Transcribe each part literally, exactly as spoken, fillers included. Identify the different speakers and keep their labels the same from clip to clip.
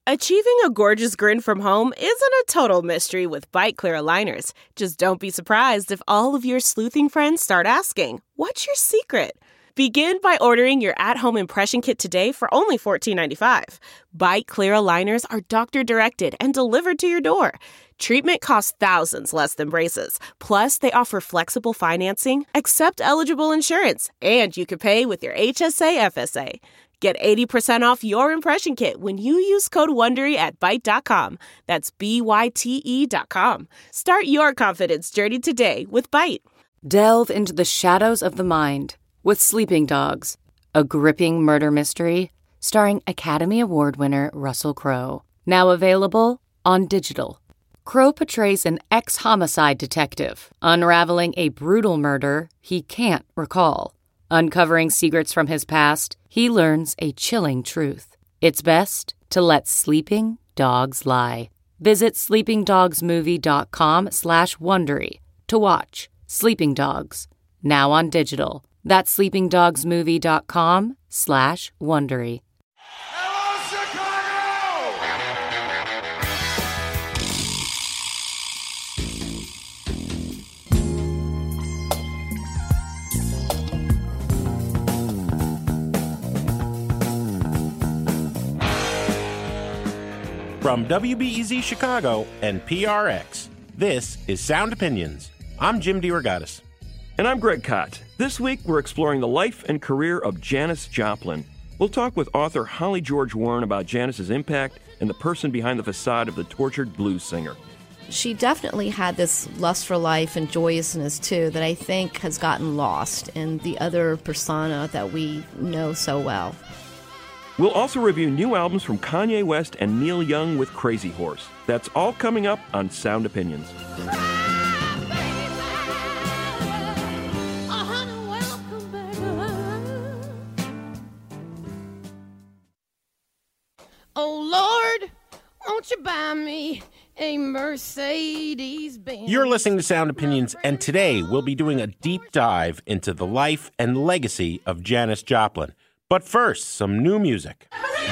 Speaker 1: Achieving a gorgeous grin from home isn't a total mystery with Byte Clear aligners. Just don't be surprised if all of your sleuthing friends start asking, "What's your secret?" Begin by ordering your at-home impression kit today for only fourteen ninety-five. Byte Clear aligners are doctor-directed and delivered to your door. Treatment costs thousands less than braces. Plus, they offer flexible financing, accept eligible insurance, and you can pay with your H S A F S A. Get eighty percent off your impression kit when you use code WONDERY at byte dot com. That's B Y T E dot com. Start your confidence journey today with Byte.
Speaker 2: Delve into the shadows of the mind with Sleeping Dogs, a gripping murder mystery starring Academy Award winner Russell Crowe. Now available on digital. Crowe portrays an ex-homicide detective unraveling a brutal murder he can't recall. Uncovering secrets from his past, he learns a chilling truth. It's best to let sleeping dogs lie. Visit sleepingdogsmovie.com slash Wondery to watch Sleeping Dogs, now on digital. That's sleepingdogsmovie.com slash Wondery.
Speaker 3: From W B E Z Chicago and P R X, this is Sound Opinions. I'm Jim DeRogatis.
Speaker 4: And I'm Greg Kot. This week, we're exploring the life and career of Janis Joplin. We'll talk with author Holly George Warren about Janis's impact and the person behind the facade of the tortured blues singer.
Speaker 5: She definitely had this lust for life and joyousness, too, that I think has gotten lost in the other persona that we know so well.
Speaker 4: We'll also review new albums from Kanye West and Neil Young with Crazy Horse. That's all coming up on Sound Opinions.
Speaker 6: Oh, Lord, won't you buy me a Mercedes-Benz?
Speaker 3: You're listening to Sound Opinions, and today we'll be doing a deep dive into the life and legacy of Janis Joplin. But first, some new music.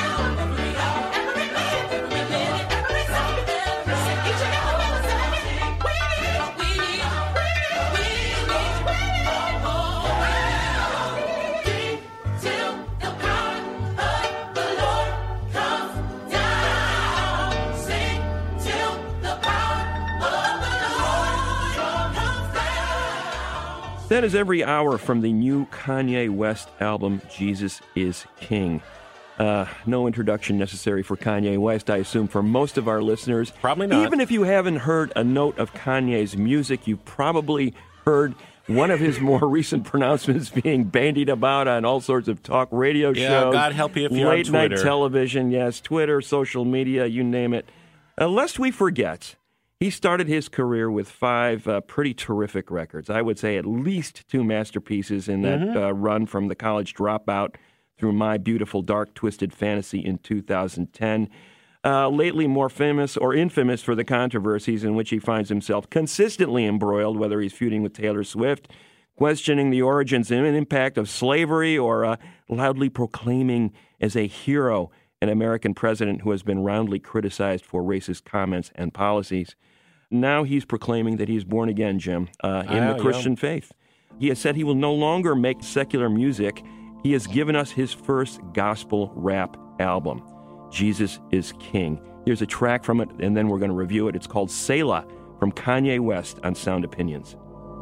Speaker 4: That is every hour from the new Kanye West album, Jesus is King. Uh, no introduction necessary for Kanye West, I assume, for most of our listeners.
Speaker 3: Probably not.
Speaker 4: Even if you haven't heard a note of Kanye's music, you've probably heard one of his more recent pronouncements being bandied about on all sorts of talk radio
Speaker 3: Yeah,
Speaker 4: shows.
Speaker 3: God help you if you're on
Speaker 4: late night
Speaker 3: Twitter.
Speaker 4: television, yes, Twitter, social media, you name it. Uh, lest we forget, he started his career with five uh, pretty terrific records. I would say at least two masterpieces in that
Speaker 3: Mm-hmm.
Speaker 4: uh, run from The College Dropout through My Beautiful Dark Twisted Fantasy in two thousand ten. Uh, lately more famous or infamous for the controversies in which he finds himself consistently embroiled, whether he's feuding with Taylor Swift, questioning the origins and impact of slavery, or uh, loudly proclaiming as a hero an American president who has been roundly criticized for racist comments and policies. Now he's proclaiming that he's born again, Jim, uh, in
Speaker 3: Ah,
Speaker 4: the Christian
Speaker 3: yeah.
Speaker 4: faith. He has said he will no longer make secular music. He has given us his first gospel rap album, Jesus is King. Here's a track from it, and then we're going to review it. It's called Selah from Kanye West on Sound Opinions.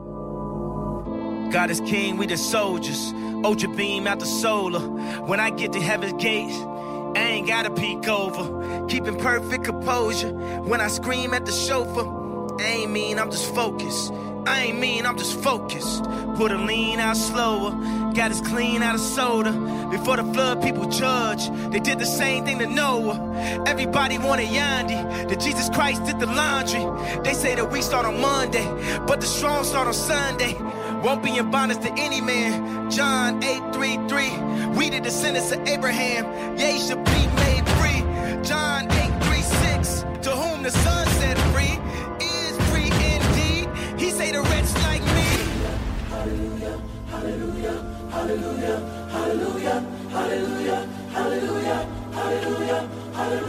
Speaker 7: God is king, we the soldiers. Ultra beam out the solar. When I get to heaven's gates, I ain't gotta peek over. Keeping perfect composure. When I scream at the chauffeur, I ain't mean, I'm just focused. I ain't mean, I'm just focused. Put a lean out slower. Got us clean out of soda. Before the flood, people judge. They did the same thing to Noah. Everybody wanted Yandi. That Jesus Christ did the laundry. They say the weak start on Monday, but the strong start on Sunday. Won't be in bondage to any man. John eight three three. We the descendants of Abraham. Ye should be made free. John eight three six. To whom the Son set free is free indeed. He say the wretch like me. Hallelujah, hallelujah, hallelujah, hallelujah, hallelujah, hallelujah, hallelujah, hallelujah.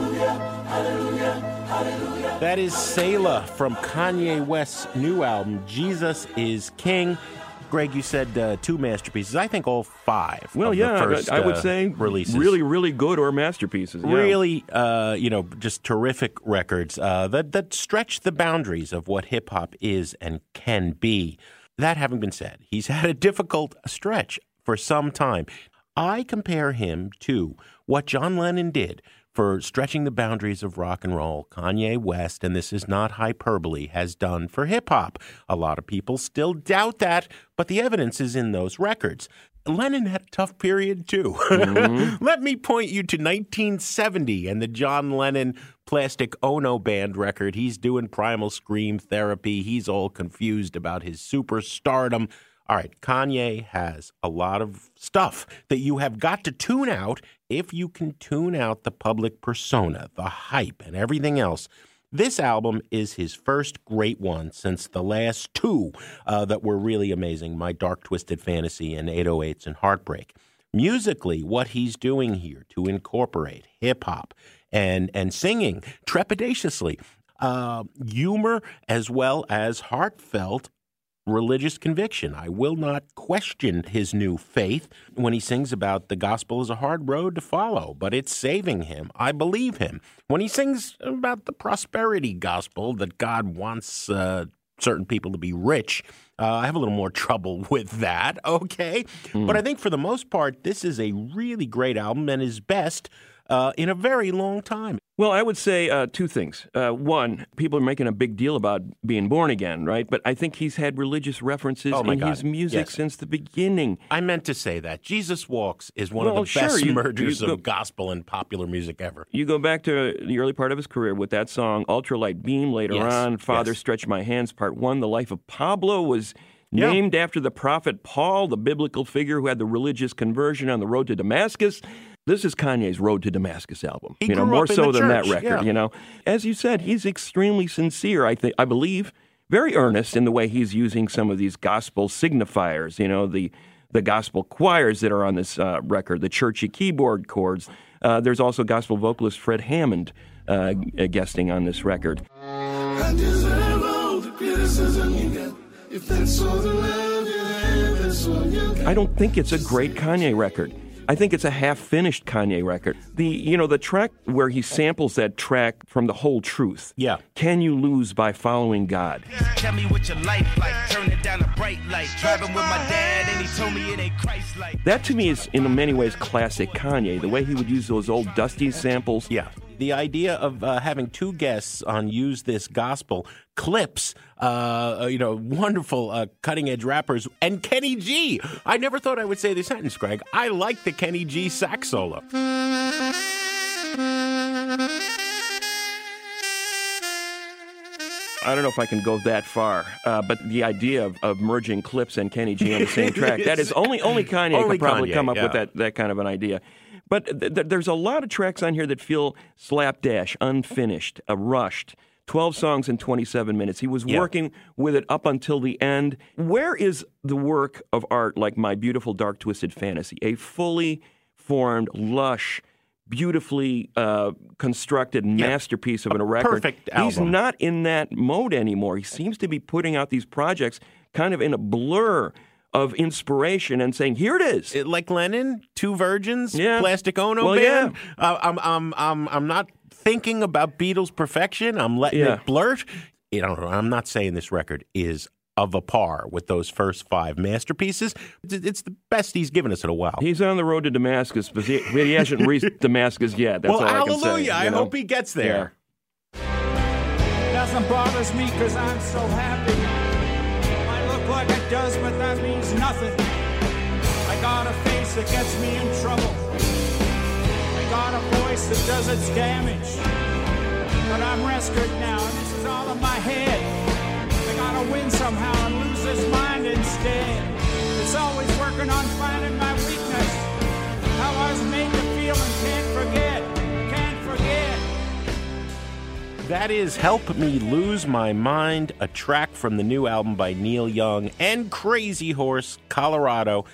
Speaker 3: That is Selah from Kanye West's new album, Jesus is King. Greg, you said uh, two masterpieces. I think all five.
Speaker 4: Well,
Speaker 3: of
Speaker 4: yeah,
Speaker 3: the first,
Speaker 4: I would
Speaker 3: uh,
Speaker 4: say
Speaker 3: releases.
Speaker 4: really, really good or masterpieces. Yeah.
Speaker 3: Really, uh, you know, just terrific records uh, that that stretch the boundaries of what hip hop is and can be. That having been said, he's had a difficult stretch for some time. I compare him to what John Lennon did for stretching the boundaries of rock and roll. Kanye West, and this is not hyperbole, has done for hip-hop. A lot of people still doubt that, but the evidence is in those records. Lennon had a tough period, too. Mm-hmm. Let me point you to nineteen seventy and the John Lennon Plastic Ono Band record. He's doing Primal Scream therapy. He's all confused about his superstardom. All right, Kanye has a lot of stuff that you have got to tune out if you can tune out the public persona, the hype, and everything else. This album is his first great one since the last two uh, that were really amazing, My Dark Twisted Fantasy and eight oh eights and Heartbreak. Musically, what he's doing here to incorporate hip-hop and, and singing trepidatiously, uh, humor as well as heartfelt religious conviction. I will not question his new faith when he sings about the gospel is a hard road to follow, but it's saving him. I believe him. When he sings about the prosperity gospel, that God wants uh, certain people to be rich, uh, I have a little more trouble with that, okay? Mm. But I think for the most part, this is a really great album and his best uh, in a very long time.
Speaker 4: Well, I would say uh, two things. Uh, one, people are making a big deal about being born again, right? But I think he's had religious references
Speaker 3: oh
Speaker 4: in
Speaker 3: God.
Speaker 4: his music
Speaker 3: yes.
Speaker 4: since the beginning.
Speaker 3: I meant to say that. Jesus Walks is one
Speaker 4: well,
Speaker 3: of the best
Speaker 4: sure, you,
Speaker 3: mergers
Speaker 4: you go,
Speaker 3: of gospel and popular music ever.
Speaker 4: You go back to the early part of his career with that song, Ultralight Beam, later
Speaker 3: yes.
Speaker 4: on, Father
Speaker 3: yes.
Speaker 4: Stretch My Hands, Part One. The life of Pablo was
Speaker 3: yeah.
Speaker 4: named after the prophet Paul, the biblical figure who had the religious conversion on the road to Damascus. This is Kanye's Road to Damascus album.
Speaker 3: He
Speaker 4: you know,
Speaker 3: grew
Speaker 4: more
Speaker 3: up in
Speaker 4: so
Speaker 3: the
Speaker 4: than
Speaker 3: church,
Speaker 4: that record.
Speaker 3: yeah.
Speaker 4: You know, as you said, he's extremely sincere. I think, I believe, very earnest in the way he's using some of these gospel signifiers. You know, the the gospel choirs that are on this uh, record, the churchy keyboard chords. Uh, there's also gospel vocalist Fred Hammond uh, guesting on this record.
Speaker 8: I deserve all the criticism you get. If that's all the love you have, that's all you get.
Speaker 4: I don't think it's a great Kanye record. I think it's a half-finished Kanye record. The you know the track where he samples that track from The Whole Truth.
Speaker 3: Yeah.
Speaker 4: Can You Lose by Following God?
Speaker 7: Tell me what your life like. Turn it down a bright light. Driving with my dad and he told me it ain't Christ-like.
Speaker 4: That to me is in many ways classic Kanye. The way he would use those old Dusty samples.
Speaker 3: Yeah. The idea of uh, having two guests on Use This Gospel, Clips, uh, you know, wonderful uh, cutting-edge rappers, and Kenny G. I never thought I would say this sentence, Greg. I like the Kenny G sax solo.
Speaker 4: I don't know if I can go that far, uh, but the idea of, of merging Clips and Kenny G on the same track, that is only only Kanye
Speaker 3: Only
Speaker 4: could probably
Speaker 3: Kanye,
Speaker 4: come up
Speaker 3: yeah.
Speaker 4: with that, that kind of an idea. But th- th- there's a lot of tracks on here that feel slapdash, unfinished, uh, rushed. twelve songs in twenty-seven minutes. He was
Speaker 3: Yeah.
Speaker 4: working with it up until the end. Where is the work of art like My Beautiful Dark Twisted Fantasy? A fully formed, lush, beautifully uh, constructed masterpiece of
Speaker 3: A
Speaker 4: a record.
Speaker 3: perfect
Speaker 4: He's
Speaker 3: album.
Speaker 4: not in that mode anymore. He seems to be putting out these projects kind of in a blur of inspiration and saying, here it is.
Speaker 3: It, like Lennon, Two Virgins,
Speaker 4: Yeah.
Speaker 3: Plastic Ono
Speaker 4: Well,
Speaker 3: Band.
Speaker 4: yeah.
Speaker 3: Uh, I'm, I'm, I'm, I'm not thinking about Beatles' perfection. I'm letting
Speaker 4: Yeah.
Speaker 3: it blurt. You know, I'm not saying this record is of a par with those first five masterpieces. It's, it's the best he's given us in a while.
Speaker 4: He's on the road to Damascus, but he, but he hasn't reached Damascus yet. That's
Speaker 3: well,
Speaker 4: all I can say.
Speaker 3: hallelujah. I
Speaker 4: you know?
Speaker 3: hope he gets there.
Speaker 9: Nothing bothers me because I'm so happy. Might look like it does, but that means nothing. I got a face that gets me in trouble. I got a voice that does its damage. But I'm rescued now, and this is all in my head. I gotta win somehow and lose this mind instead. It's always working on finding my weakness. How I was made to feel and can't forget. Can't forget.
Speaker 3: That is Help Me Lose My Mind, a track from the new album by Neil Young and Crazy Horse, Colorado.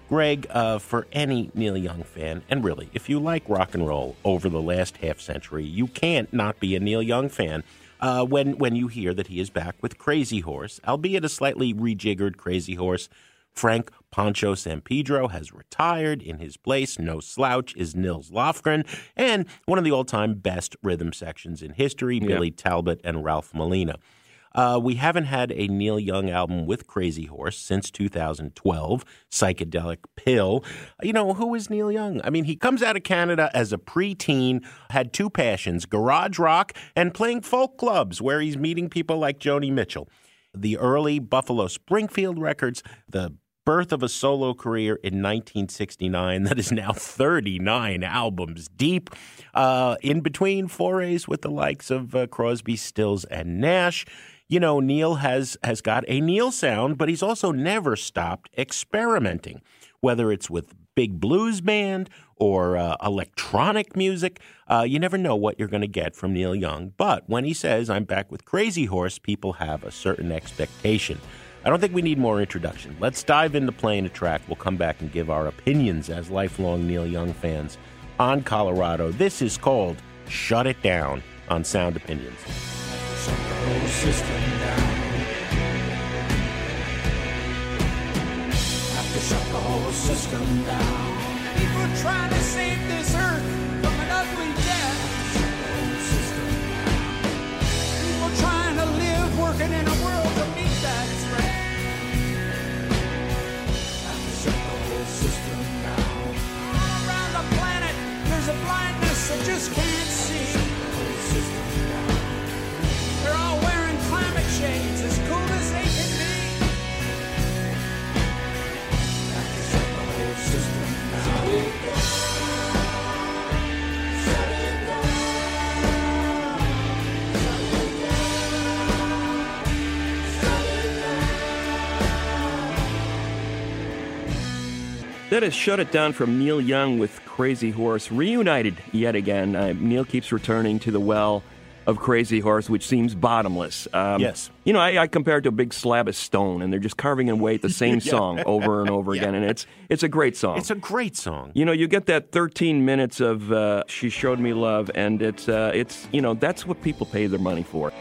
Speaker 3: Greg, uh, for any Neil Young fan, and really, if you like rock and roll over the last half century, you can't not be a Neil Young fan uh, when, when you hear that he is back with Crazy Horse, albeit a slightly rejiggered Crazy Horse. Frank Pancho Sampedro has retired. In his place, no slouch, is Nils Lofgren, and one of the all-time best rhythm sections in history, yeah. Billy Talbot and Ralph Molina. Uh, we haven't had a Neil Young album with Crazy Horse since two thousand twelve, Psychedelic Pill. You know, who is Neil Young? I mean, he comes out of Canada as a preteen, had two passions, garage rock and playing folk clubs, where he's meeting people like Joni Mitchell. The early Buffalo Springfield records, the birth of a solo career in nineteen sixty-nine that is now thirty-nine albums deep, uh, in between forays with the likes of uh, Crosby, Stills, and Nash. You know, Neil has, has got a Neil sound, but he's also never stopped experimenting, whether it's with big blues band or uh, electronic music. Uh, you never know what you're going to get from Neil Young. But when he says, I'm back with Crazy Horse, people have a certain expectation. I don't think we need more introduction. Let's dive into playing a track. We'll come back and give our opinions as lifelong Neil Young fans on Colorado. This is called Shut It Down on Sound Opinions.
Speaker 9: Shut the whole system down. Have to shut the whole system down. People trying to save this earth from an ugly death. Shut the whole system down. People trying to live, working in a world to meet that threat. Have to shut the whole system down. All around the planet, there's a blindness that just can't see. Shut the whole system down. They're all wearing climate shades, as cool as they can be. Have to shut the whole system down. Shut it down. Shut it down. Shut it down.
Speaker 4: That is Shut It Down from Neil Young with Crazy Horse, reunited yet again. Uh, Neil keeps returning to the well of Crazy Horse, which seems bottomless. Um,
Speaker 3: yes.
Speaker 4: You know, I, I compare it to a big slab of stone, and they're just carving away at the same
Speaker 3: yeah.
Speaker 4: song over and over
Speaker 3: yeah.
Speaker 4: again, and it's it's a great song.
Speaker 3: It's a great song.
Speaker 4: You know, you get that thirteen minutes of uh, She Showed Me Love, and it's, uh, it's you know, that's what people pay their money for.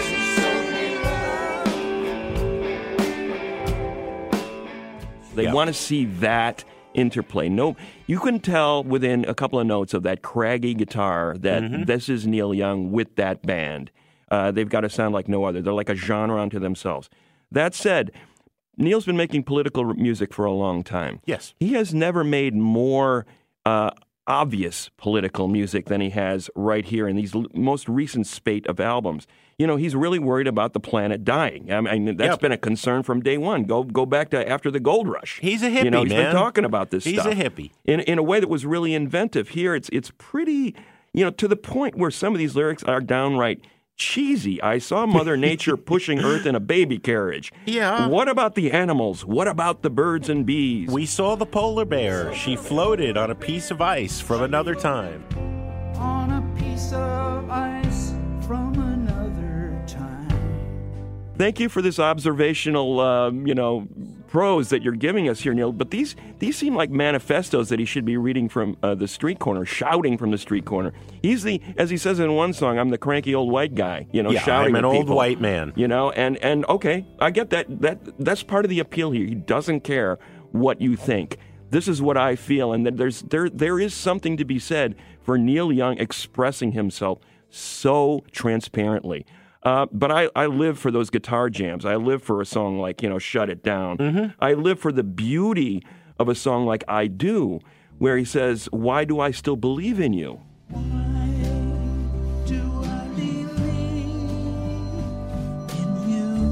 Speaker 4: They
Speaker 3: Yeah.
Speaker 4: want to see that interplay. No, you can tell within a couple of notes of that craggy guitar that
Speaker 3: Mm-hmm.
Speaker 4: this is Neil Young with that band. Uh, they've got to sound like no other. They're like a genre unto themselves. That said, Neil's been making political music for a long time.
Speaker 3: Yes.
Speaker 4: He has never made more uh, obvious political music than he has right here in these l- most recent spate of albums. You know, he's really worried about the planet dying. I mean, that's
Speaker 3: Yep.
Speaker 4: been a concern from day one. Go go back to after the gold rush.
Speaker 3: He's a hippie,
Speaker 4: You know, he's
Speaker 3: man.
Speaker 4: been talking about this
Speaker 3: He's
Speaker 4: stuff.
Speaker 3: a hippie.
Speaker 4: In, in a way that was really inventive. Here, it's it's pretty, you know, to the point where some of these lyrics are downright cheesy. I saw Mother Nature pushing Earth in a baby carriage.
Speaker 3: Yeah.
Speaker 4: What about the animals? What about the birds and bees?
Speaker 3: We saw the polar bear. She floated on a piece of ice from another time.
Speaker 9: On a piece of ice from another time.
Speaker 4: Thank you for this observational, um, you know, prose that you're giving us here, Neil. But these these seem like manifestos that he should be reading from uh, the street corner, shouting from the street corner. He's the, as he says in one song, I'm the cranky old white guy, you know,
Speaker 3: Yeah,
Speaker 4: shouting
Speaker 3: I'm an
Speaker 4: at
Speaker 3: old
Speaker 4: people.
Speaker 3: white man.
Speaker 4: You know, and, and okay, I get that. That that's part of the appeal here. He doesn't care what you think. This is what I feel, and that there's there there is something to be said for Neil Young expressing himself so transparently. Uh, but I, I live for those guitar jams. I live for a song like, you know, Shut It Down.
Speaker 3: Mm-hmm.
Speaker 4: I live for the beauty of a song like I Do, where he says, why do I still believe in you?
Speaker 9: Do I believe in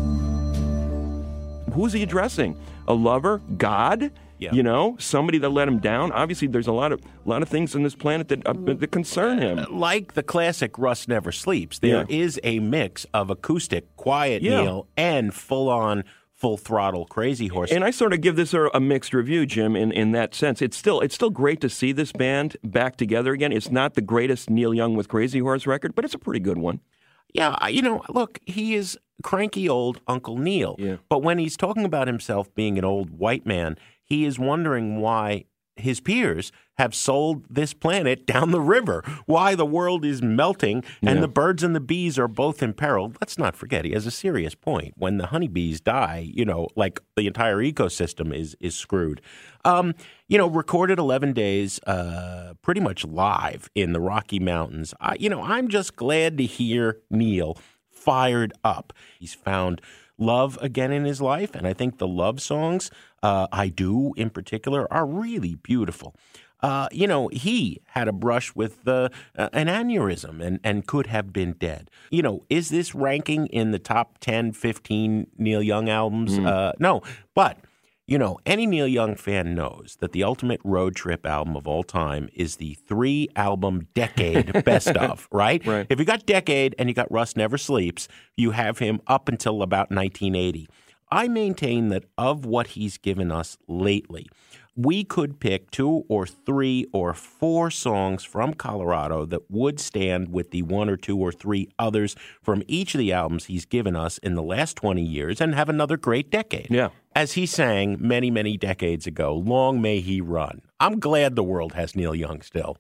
Speaker 9: you?
Speaker 4: Who's he addressing? A lover? God?
Speaker 3: Yeah.
Speaker 4: You know, somebody that let him down? Obviously, there's a lot of a lot of things on this planet that, uh, that concern him.
Speaker 3: Like the classic Rust Never Sleeps, there
Speaker 4: Yeah.
Speaker 3: is a mix of acoustic, quiet
Speaker 4: Yeah.
Speaker 3: Neil and full-on, full-throttle Crazy Horse.
Speaker 4: And I sort of give this a, a mixed review, Jim, in, in that sense. It's still it's still great to see this band back together again. It's not the greatest Neil Young with Crazy Horse record, but it's a pretty good one.
Speaker 3: Yeah, I- you know, look, he is cranky old Uncle Neil.
Speaker 4: Yeah.
Speaker 3: But when he's talking about himself being an old white man, he is wondering why his peers have sold this planet down the river, why the world is melting and
Speaker 4: Yeah.
Speaker 3: the birds and the bees are both in peril. Let's not forget, he has a serious point. When the honeybees die, you know, like the entire ecosystem is is screwed. Um, you know, recorded eleven days, uh, pretty much live in the Rocky Mountains. I, you know, I'm just glad to hear Neil fired up. He's found love again in his life, and I think the love songs, uh, I Do in particular, are really beautiful. Uh, you know, he had a brush with uh, uh, an aneurysm and, and could have been dead. You know, is this ranking in the top ten, fifteen Neil Young albums? Mm. Uh, no, but... You know, any Neil Young fan knows that the ultimate road trip album of all time is the three-album Decade best of, right?
Speaker 4: Right?
Speaker 3: If you got Decade and you got Rust Never Sleeps, you have him up until about nineteen eighty. I maintain that of what he's given us lately, we could pick two or three or four songs from Colorado that would stand with the one or two or three others from each of the albums he's given us in the last twenty years and have another great decade.
Speaker 4: Yeah.
Speaker 3: As he sang many, many decades ago, long may he run. I'm glad the world has Neil Young still.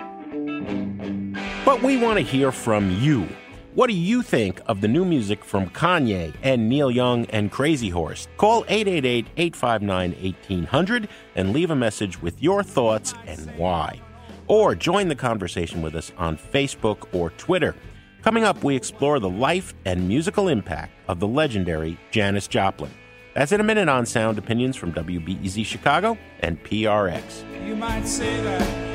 Speaker 3: But we want to hear from you. What do you think of the new music from Kanye and Neil Young and Crazy Horse? Call eight eight eight, eight five nine, one eight hundred and leave a message with your thoughts and why. Or join the conversation with us on Facebook or Twitter. Coming up, we explore the life and musical impact of the legendary Janis Joplin. That's in a minute on Sound Opinions from W B E Z Chicago and P R X.
Speaker 9: You might say that.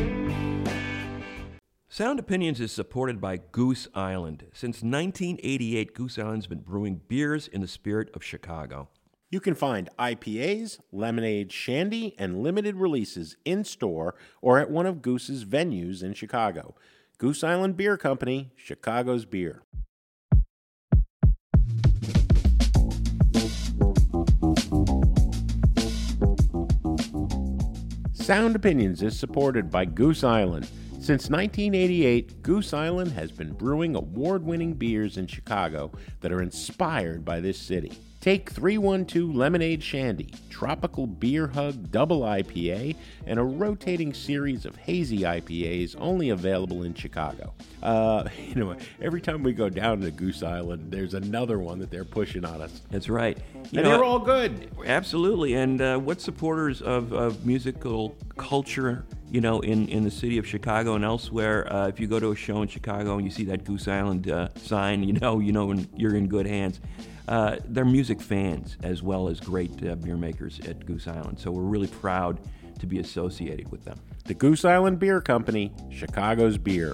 Speaker 4: Sound Opinions is supported by Goose Island. Since nineteen eighty-eight, Goose Island's been brewing beers in the spirit of Chicago.
Speaker 3: You can find I P As, lemonade, shandy, and limited releases in-store or at one of Goose's venues in Chicago. Goose Island Beer Company, Chicago's beer. Sound Opinions is supported by Goose Island. Since nineteen eighty-eight, Goose Island has been brewing award-winning beers in Chicago that are inspired by this city. Take three one two Lemonade Shandy, Tropical Beer Hug Double I P A, and a rotating series of hazy I P As only available in Chicago. Uh, you know, every time we go down to Goose Island, there's another one that they're pushing on us.
Speaker 4: That's right. You
Speaker 3: and
Speaker 4: know,
Speaker 3: they're all good.
Speaker 4: Absolutely. And uh, what supporters of, of musical culture, you know, in, in the city of Chicago and elsewhere, uh, if you go to a show in Chicago and you see that Goose Island uh, sign, you know, you know when you're in good hands. Uh, they're music fans as well as great uh, beer makers at Goose Island. So we're really proud to be associated with them.
Speaker 3: The Goose Island Beer Company, Chicago's beer.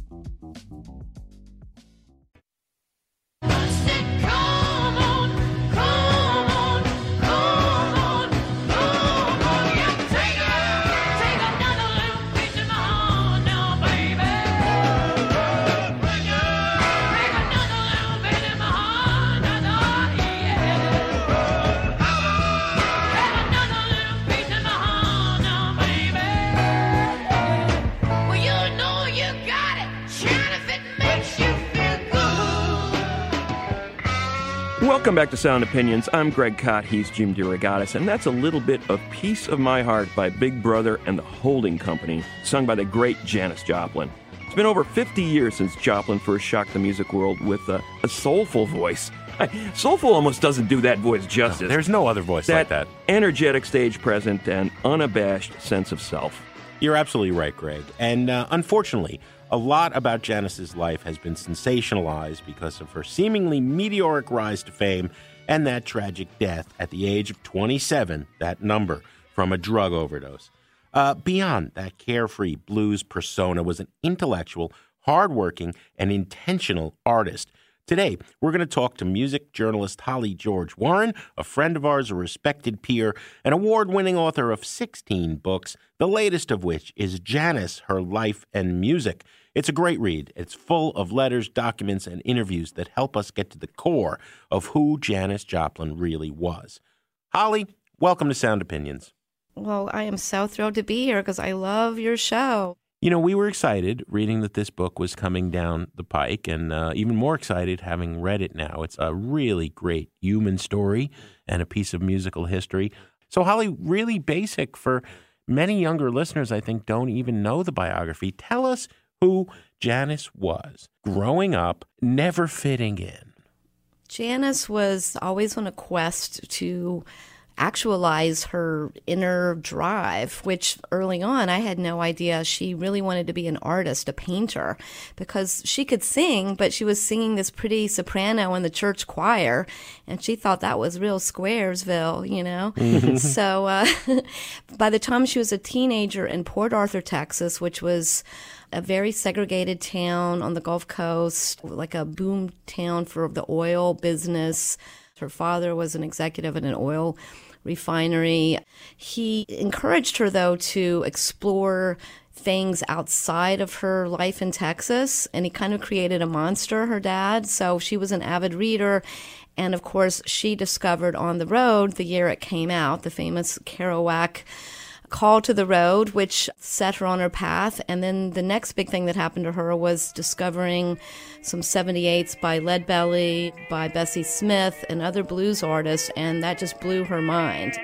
Speaker 4: Welcome back to Sound Opinions. I'm Greg Kot, he's Jim DeRogatis, and that's a little bit of Piece of My Heart by Big Brother and the Holding Company, sung by the great Janis Joplin. It's been over fifty years since Joplin first shocked the music world with a, a soulful voice. Soulful almost doesn't do that voice justice.
Speaker 3: No, there's no other voice
Speaker 4: that
Speaker 3: like that.
Speaker 4: Energetic stage presence and unabashed sense of self.
Speaker 3: You're absolutely right, Greg. And uh, unfortunately, a lot about Janis's life has been sensationalized because of her seemingly meteoric rise to fame and that tragic death at the age of twenty-seven, that number, from a drug overdose. Uh, beyond that carefree blues persona was an intellectual, hardworking, and intentional artist. Today, we're going to talk to music journalist Holly George Warren, a friend of ours, a respected peer, an award-winning author of sixteen books, the latest of which is Janis, Her Life and Music. It's a great read. It's full of letters, documents, and interviews that help us get to the core of who Janis Joplin really was. Holly, welcome to Sound Opinions.
Speaker 5: Well, I am so thrilled to be here because I love your show.
Speaker 3: You know, we were excited reading that this book was coming down the pike, and uh, even more excited having read it now. It's a really great human story and a piece of musical history. So, Holly, really basic for many younger listeners, I think, don't even know the biography. Tell us who Janis was growing up, never fitting in.
Speaker 5: Janis was always on a quest to actualize her inner drive, which early on I had no idea she really wanted to be an artist, a painter, because she could sing, but she was singing this pretty soprano in the church choir, and she thought that was real Squaresville, you know? So uh, by the time she was a teenager in Port Arthur, Texas, which was a very segregated town on the Gulf Coast, like a boom town for the oil business. Her father was an executive at an oil refinery. He encouraged her, though, to explore things outside of her life in Texas, and he kind of created a monster, her dad. So she was an avid reader. And, of course, she discovered On the Road the year it came out, the famous Kerouac Call to the Road, which set her on her path. And then the next big thing that happened to her was discovering some seventy-eights by Leadbelly, by Bessie Smith, and other blues artists, and that just blew her mind.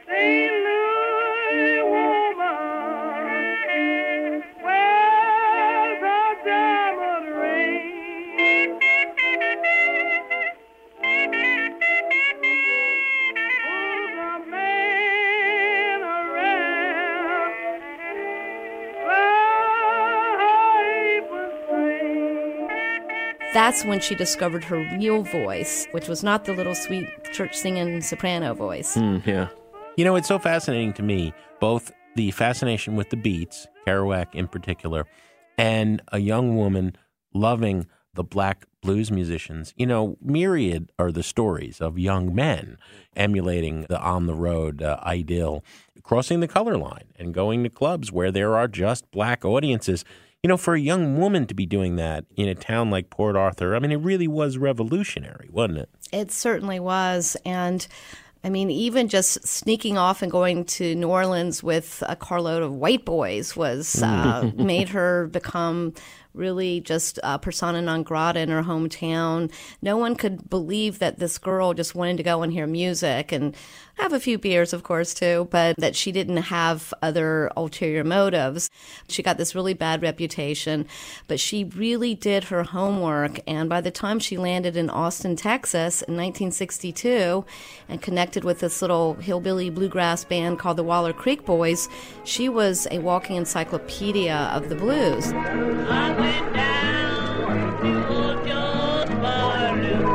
Speaker 5: That's when she discovered her real voice, which was not the little sweet church singing soprano voice.
Speaker 4: Mm, yeah.
Speaker 3: You know, it's so fascinating to me, both the fascination with the beats, Kerouac in particular, and a young woman loving the black blues musicians. You know, myriad are the stories of young men emulating the on-the-road uh, ideal, crossing the color line and going to clubs where there are just black audiences. You know, for a young woman to be doing that in a town like Port Arthur, I mean, it really was revolutionary, wasn't it?
Speaker 5: It certainly was. And I mean, even just sneaking off and going to New Orleans with a carload of white boys was uh, made her become really just uh, persona non grata in her hometown. No one could believe that this girl just wanted to go and hear music and have a few beers, of course, too, but that she didn't have other ulterior motives. She got this really bad reputation, but she really did her homework. And by the time she landed in Austin, Texas in nineteen sixty-two and connected with this little hillbilly bluegrass band called the Waller Creek Boys, she was a walking encyclopedia of the blues.
Speaker 10: I went down to old Joe's Barlow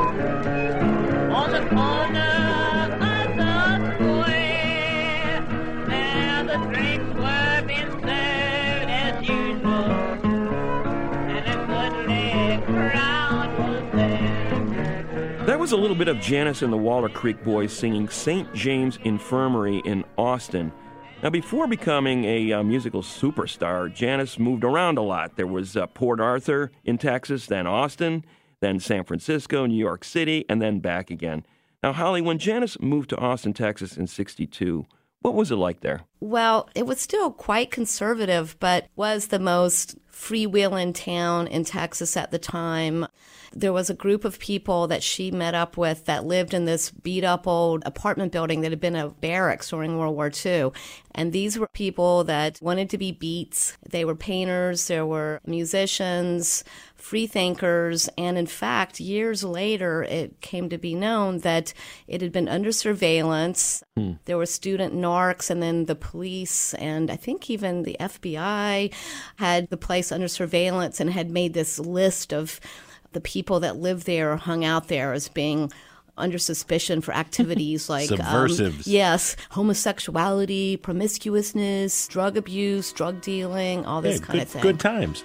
Speaker 10: on the corner of the square. There the drinks were being served as usual, and a goodly crowd was there.
Speaker 4: That was a little bit of Janis and the Waller Creek Boys singing Saint James Infirmary in Austin. Now, before becoming a uh, musical superstar, Janis moved around a lot. There was uh, Port Arthur in Texas, then Austin, then San Francisco, New York City, and then back again. Now, Holly, when Janis moved to Austin, Texas in sixty-two, what was it like there?
Speaker 5: Well, it was still quite conservative, but was the most freewheeling town in Texas at the time. There was a group of people that she met up with that lived in this beat-up old apartment building that had been a barracks during World War Two. And these were people that wanted to be beats. They were painters, there were musicians, free thinkers, and in fact, years later, it came to be known that it had been under surveillance. Hmm. There were student narcs, and then the police, and I think even the F B I had the place under surveillance and had made this list of the people that lived there or hung out there as being under suspicion for activities like
Speaker 3: subversives.
Speaker 5: Um, yes, homosexuality, promiscuousness, drug abuse, drug dealing, all this
Speaker 3: yeah,
Speaker 5: kind
Speaker 3: good,
Speaker 5: of thing.
Speaker 3: Good times.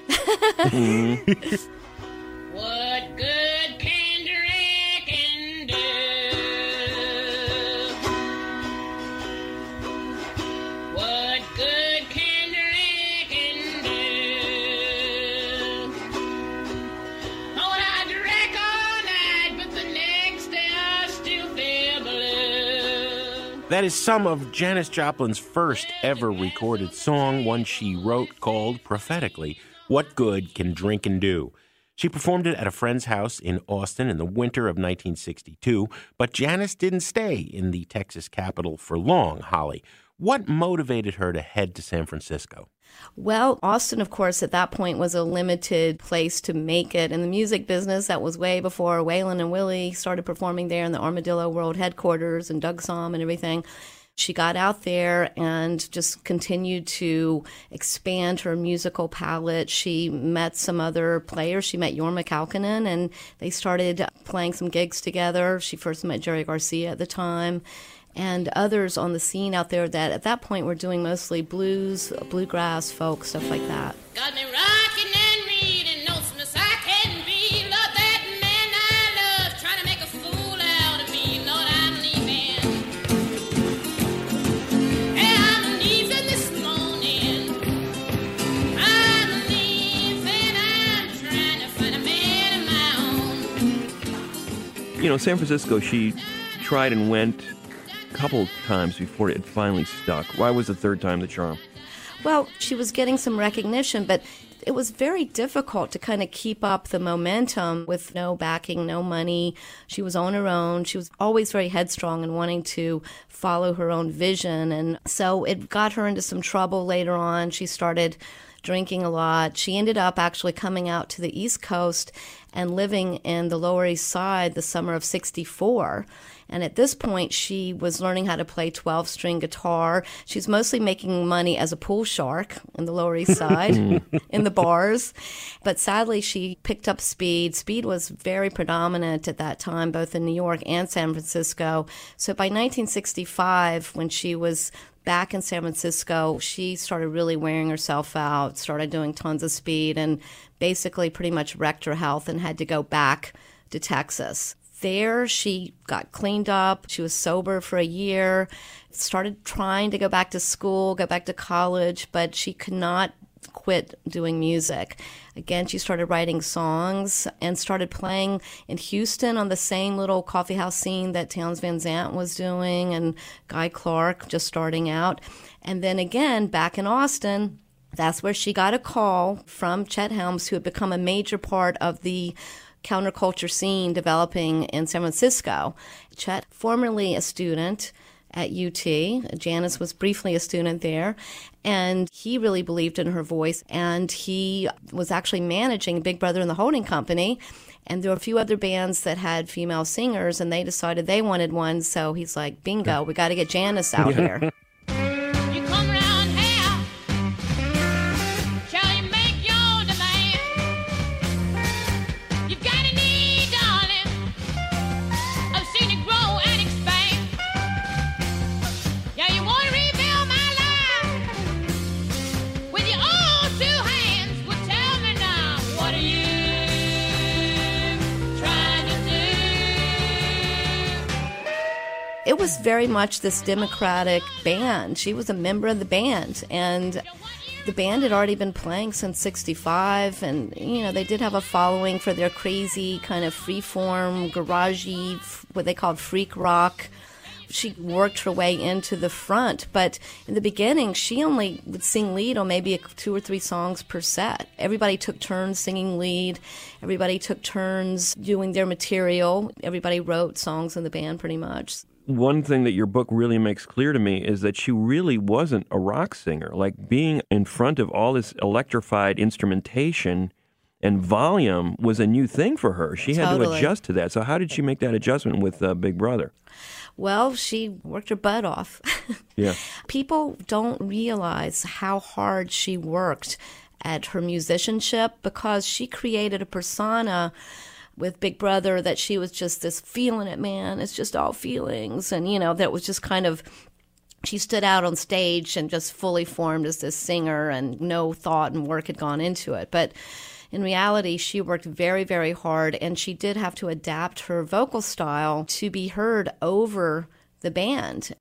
Speaker 10: What good can drinking do? What good can drinking do? Oh, I drank all night, but the next day I still feel blue.
Speaker 3: That is some of Janis Joplin's first ever recorded song, one she wrote called prophetically, What Good Can Drinkin' Do? She performed it at a friend's house in Austin in the winter of nineteen sixty-two, but Janis didn't stay in the Texas capital for long, Holly. What motivated her to head to San Francisco?
Speaker 5: Well, Austin, of course, at that point was a limited place to make it in the music business. That was way before Waylon and Willie started performing there in the Armadillo World headquarters and Doug Somm and everything. She got out there and just continued to expand her musical palette. She met some other players. She met Jorma Kaukonen, and they started playing some gigs together. She first met Jerry Garcia at the time, and others on the scene out there that at that point were doing mostly blues, bluegrass, folk, stuff like that.
Speaker 10: Got me rocking and reading notes, miss, I can be. Love that man I love, trying to make a fool out of me. Lord, I'm leaving. Hey, I'm leaving this morning. I'm leaving, I'm trying to find a man of my own.
Speaker 4: You know, San Francisco, she tried and went a couple times before it finally stuck. Why was the third time the charm?
Speaker 5: Well, she was getting some recognition, but it was very difficult to kind of keep up the momentum with no backing, no money. She was on her own. She was always very headstrong and wanting to follow her own vision. And so it got her into some trouble later on. She started drinking a lot. She ended up actually coming out to the East Coast and living in the Lower East Side the summer of sixty-four. And at this point, she was learning how to play twelve-string guitar. She's mostly making money as a pool shark in the Lower East Side, in the bars. But sadly, she picked up speed. Speed was very predominant at that time, both in New York and San Francisco. So by nineteen sixty-five, when she was back in San Francisco, she started really wearing herself out, started doing tons of speed, and basically pretty much wrecked her health and had to go back to Texas. There, she got cleaned up. She was sober for a year, started trying to go back to school, go back to college, but she could not quit doing music. Again, she started writing songs and started playing in Houston on the same little coffee house scene that Townes Van Zandt was doing and Guy Clark just starting out. And then again, back in Austin, that's where she got a call from Chet Helms, who had become a major part of the counterculture scene developing in San Francisco. Chet, formerly a student at U T, Janis was briefly a student there, and he really believed in her voice, and he was actually managing Big Brother and the Holding Company, and there were a few other bands that had female singers, and they decided they wanted one, so he's like, bingo, we got to get Janis out here. It was very much this democratic band. She was a member of the band, and the band had already been playing since sixty-five, and, you know, they did have a following for their crazy kind of freeform, garagey, what they called freak rock. She worked her way into the front, but in the beginning, she only would sing lead on maybe two or three songs per set. Everybody took turns singing lead. Everybody took turns doing their material. Everybody wrote songs in the band pretty much.
Speaker 4: One thing that your book really makes clear to me is that she really wasn't a rock singer. Like, being in front of all this electrified instrumentation and volume was a new thing for her. She had
Speaker 5: Totally.
Speaker 4: to adjust to that. So how did she make that adjustment with uh, Big Brother?
Speaker 5: Well, she worked her butt off.
Speaker 4: Yeah.
Speaker 5: People don't realize how hard she worked at her musicianship, because she created a persona with Big Brother that she was just this feeling it, man. It's just all feelings. And, you know, that was just kind of, she stood out on stage and just fully formed as this singer, and no thought and work had gone into it. But in reality, she worked very, very hard, and she did have to adapt her vocal style to be heard over the band.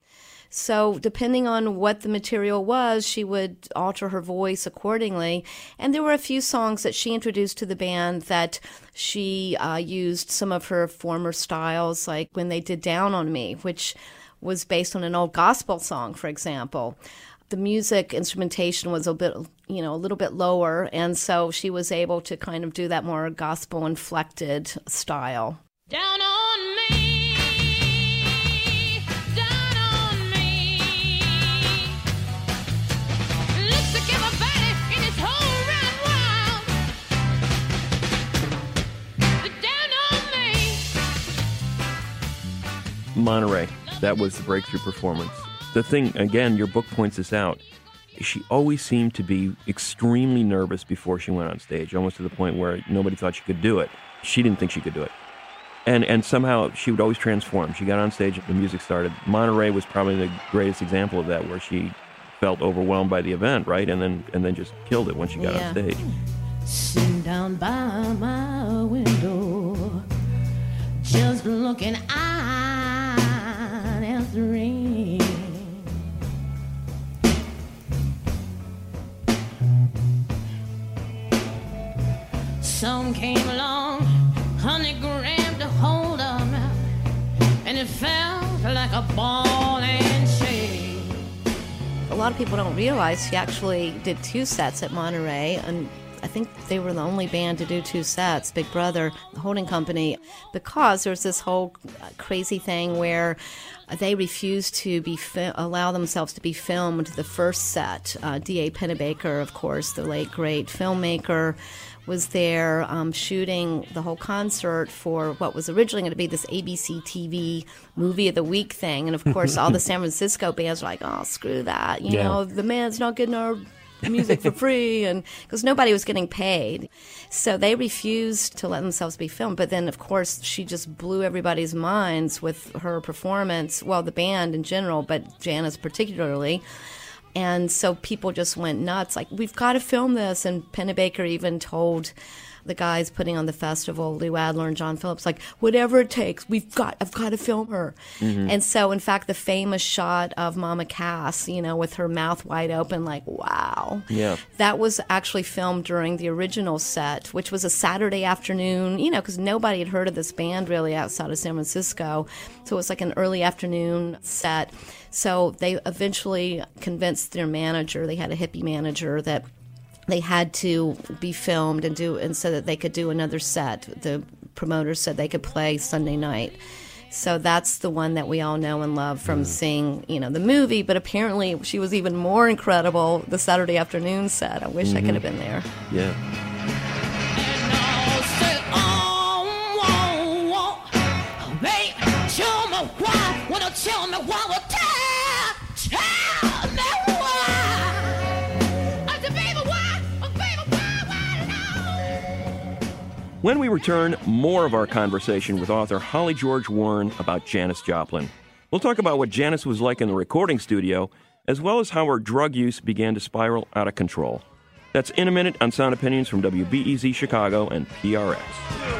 Speaker 5: So depending on what the material was, she would alter her voice accordingly. And there were a few songs that she introduced to the band that she uh, used some of her former styles, like when they did Down on Me, which was based on an old gospel song, for example. the music instrumentation was a bit, you know, a little bit lower, and so she was able to kind of do that more gospel inflected style.
Speaker 10: Down on me, down on me. Looks like everybody in this whole round world. Down on me.
Speaker 4: Monterey, that was the breakthrough performance. The thing, again, your book points this out, she always seemed to be extremely nervous before she went on stage, almost to the point where nobody thought she could do it. She didn't think she could do it. And and somehow she would always transform. She got on stage, the music started. Monterey was probably the greatest example of that, where she felt overwhelmed by the event, right? And then and then just killed it when she got
Speaker 5: Yeah.
Speaker 4: on stage.
Speaker 6: Sitting down by my window, just looking out at the rain. Some came along, honey grabbed a hold of me, and it felt like a ball and chain.
Speaker 5: A lot of people don't realize she actually did two sets at Monterey, and I think they were the only band to do two sets, Big Brother, the holding company, because there's this whole crazy thing where they refused to be fi- allow themselves to be filmed the first set. Uh, D A Pennebaker, of course, the late great filmmaker, was there um, shooting the whole concert for what was originally going to be this A B C T V movie of the week thing. And of course, all the San Francisco bands were like, oh, screw that. You
Speaker 11: Yeah.
Speaker 5: know, the man's not getting our music for free, and because nobody was getting paid. So they refused to let themselves be filmed. But then, of course, she just blew everybody's minds with her performance, well, the band in general, but Janis particularly. And so people just went nuts, like, we've got to film this. And Pennebaker even told the guys putting on the festival, Lou Adler and John Phillips, like, whatever it takes, we've got, I've got to film her.
Speaker 11: Mhm.
Speaker 5: And so, in fact, the famous shot of Mama Cass, you know, with her mouth wide open, like, wow.
Speaker 4: Yeah.
Speaker 5: That was actually filmed during the original set, which was a Saturday afternoon, you know, because nobody had heard of this band really outside of San Francisco. So it was like an early afternoon set. So they eventually convinced their manager, they had a hippie manager, that they had to be filmed and do, and so that they could do another set. The promoters said they could play Sunday night. So that's the one that we all know and love from seeing, you know, the movie. But apparently she was even more incredible the Saturday afternoon set. I wish I
Speaker 4: Mhm.
Speaker 5: could have been there.
Speaker 4: Yeah.
Speaker 6: Tell me why, wanna tell me why, well, tell, tell me why. I said, baby, why? Oh, baby, why, why, no?
Speaker 4: When we return, more of our conversation with author Holly George Warren about Janis Joplin. We'll talk about what Janis was like in the recording studio, as well as how her drug use began to spiral out of control. That's in a minute on Sound Opinions from W B E Z Chicago and P R X.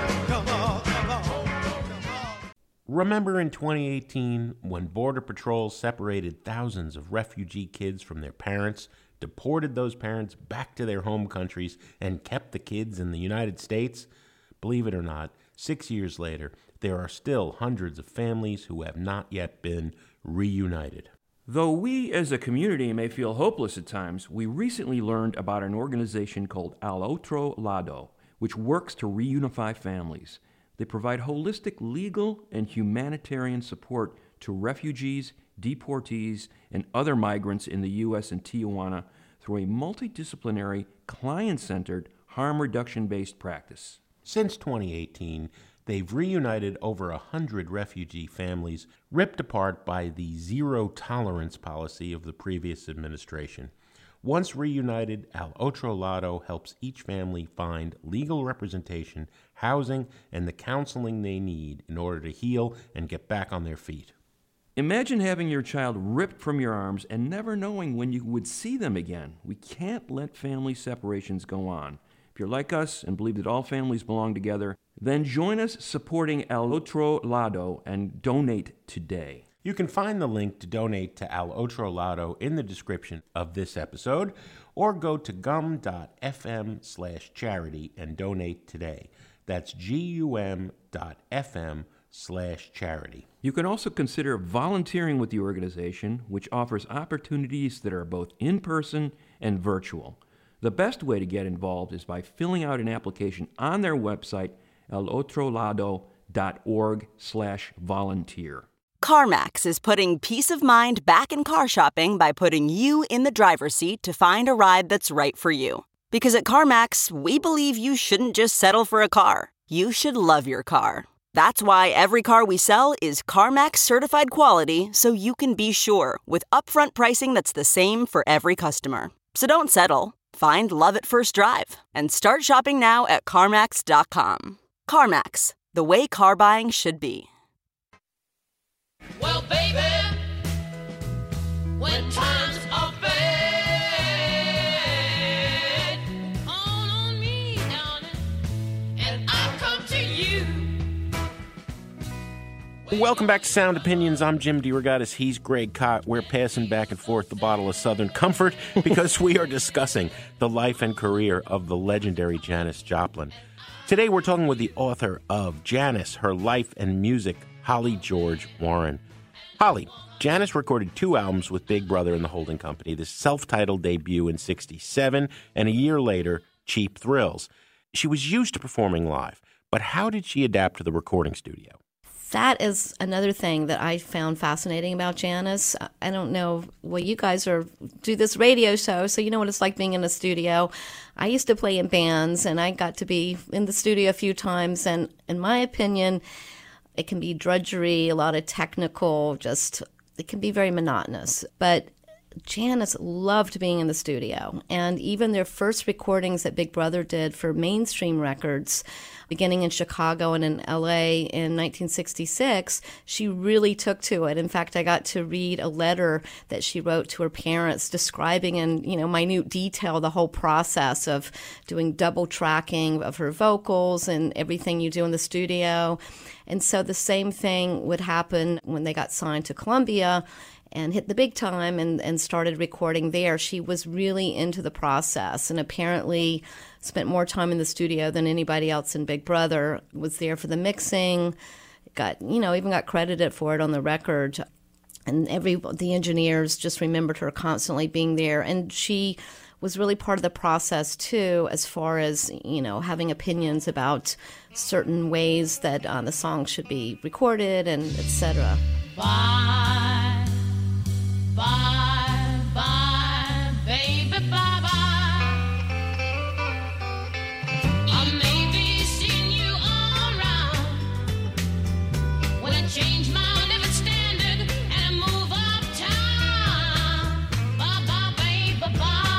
Speaker 3: Remember in twenty eighteen when Border Patrol separated thousands of refugee kids from their parents, deported those parents back to their home countries, and kept the kids in the United States? Believe it or not, six years later, there are still hundreds of families who have not yet been reunited.
Speaker 4: Though we as a community may feel hopeless at times, we recently learned about an organization called Al Otro Lado, which works to reunify families. They provide holistic legal and humanitarian support to refugees, deportees, and other migrants in the U S and Tijuana through a multidisciplinary, client-centered, harm reduction-based practice.
Speaker 3: Since twenty eighteen, they've reunited over a hundred refugee families ripped apart by the zero-tolerance policy of the previous administration. Once reunited, Al Otro Lado helps each family find legal representation, housing, and the counseling they need in order to heal and get back on their feet.
Speaker 4: Imagine having your child ripped from your arms and never knowing when you would see them again. We can't let family separations go on. If you're like us and believe that all families belong together, then join us supporting Al Otro Lado and donate today.
Speaker 3: You can find the link to donate to Al Otro Lado in the description of this episode, or go to gum.fm slash charity and donate today. That's G-U-M dot F-M slash charity.
Speaker 4: You can also consider volunteering with the organization, which offers opportunities that are both in-person and virtual. The best way to get involved is by filling out an application on their website, el otro lado dot org slash volunteer.
Speaker 11: CarMax is putting peace of mind back in car shopping by putting you in the driver's seat to find a ride that's right for you. Because at CarMax, we believe you shouldn't just settle for a car. You should love your car. That's why every car we sell is CarMax certified quality, so you can be sure with upfront pricing that's the same for every customer. So don't settle. Find love at first drive and start shopping now at CarMax dot com. CarMax, the way car buying should be.
Speaker 10: Well, baby, when times are bad, call on me, darling, and I'll come to you.
Speaker 3: Welcome back to Sound Opinions. I'm Jim DeRogatis. He's Greg Kot. We're passing back and forth the bottle of Southern Comfort because we are discussing the life and career of the legendary Janis Joplin. Today we're talking with the author of Janis, Her Life and Music, Holly George Warren. Holly, Janis recorded two albums with Big Brother and the Holding Company, the self-titled debut in sixty-seven, and a year later, Cheap Thrills. She was used to performing live, but how did she adapt to the recording studio?
Speaker 5: That is another thing that I found fascinating about Janis. I don't know, well, you guys are do this radio show, so you know what it's like being in a studio. I used to play in bands, and I got to be in the studio a few times, and in my opinion, it can be drudgery, a lot of technical, just, it can be very monotonous. But Janis loved being in the studio. And even their first recordings that Big Brother did for Mainstream Records, beginning in Chicago and in L A in nineteen sixty-six, she really took to it. In fact, I got to read a letter that she wrote to her parents describing in, you know, minute detail the whole process of doing double tracking of her vocals and everything you do in the studio. And so the same thing would happen when they got signed to Columbia and hit the big time and, and started recording there. She was really into the process and apparently spent more time in the studio than anybody else in Big Brother, was there for the mixing, got, you know, even got credited for it on the record. And every the engineers just remembered her constantly being there. And she was really part of the process, too, as far as, you know, having opinions about certain ways that uh, the song should be recorded and et cetera.
Speaker 10: Bye, bye, bye, baby, bye-bye. I may be seeing you all around when I change my living standard and I move uptown. Bye-bye, baby,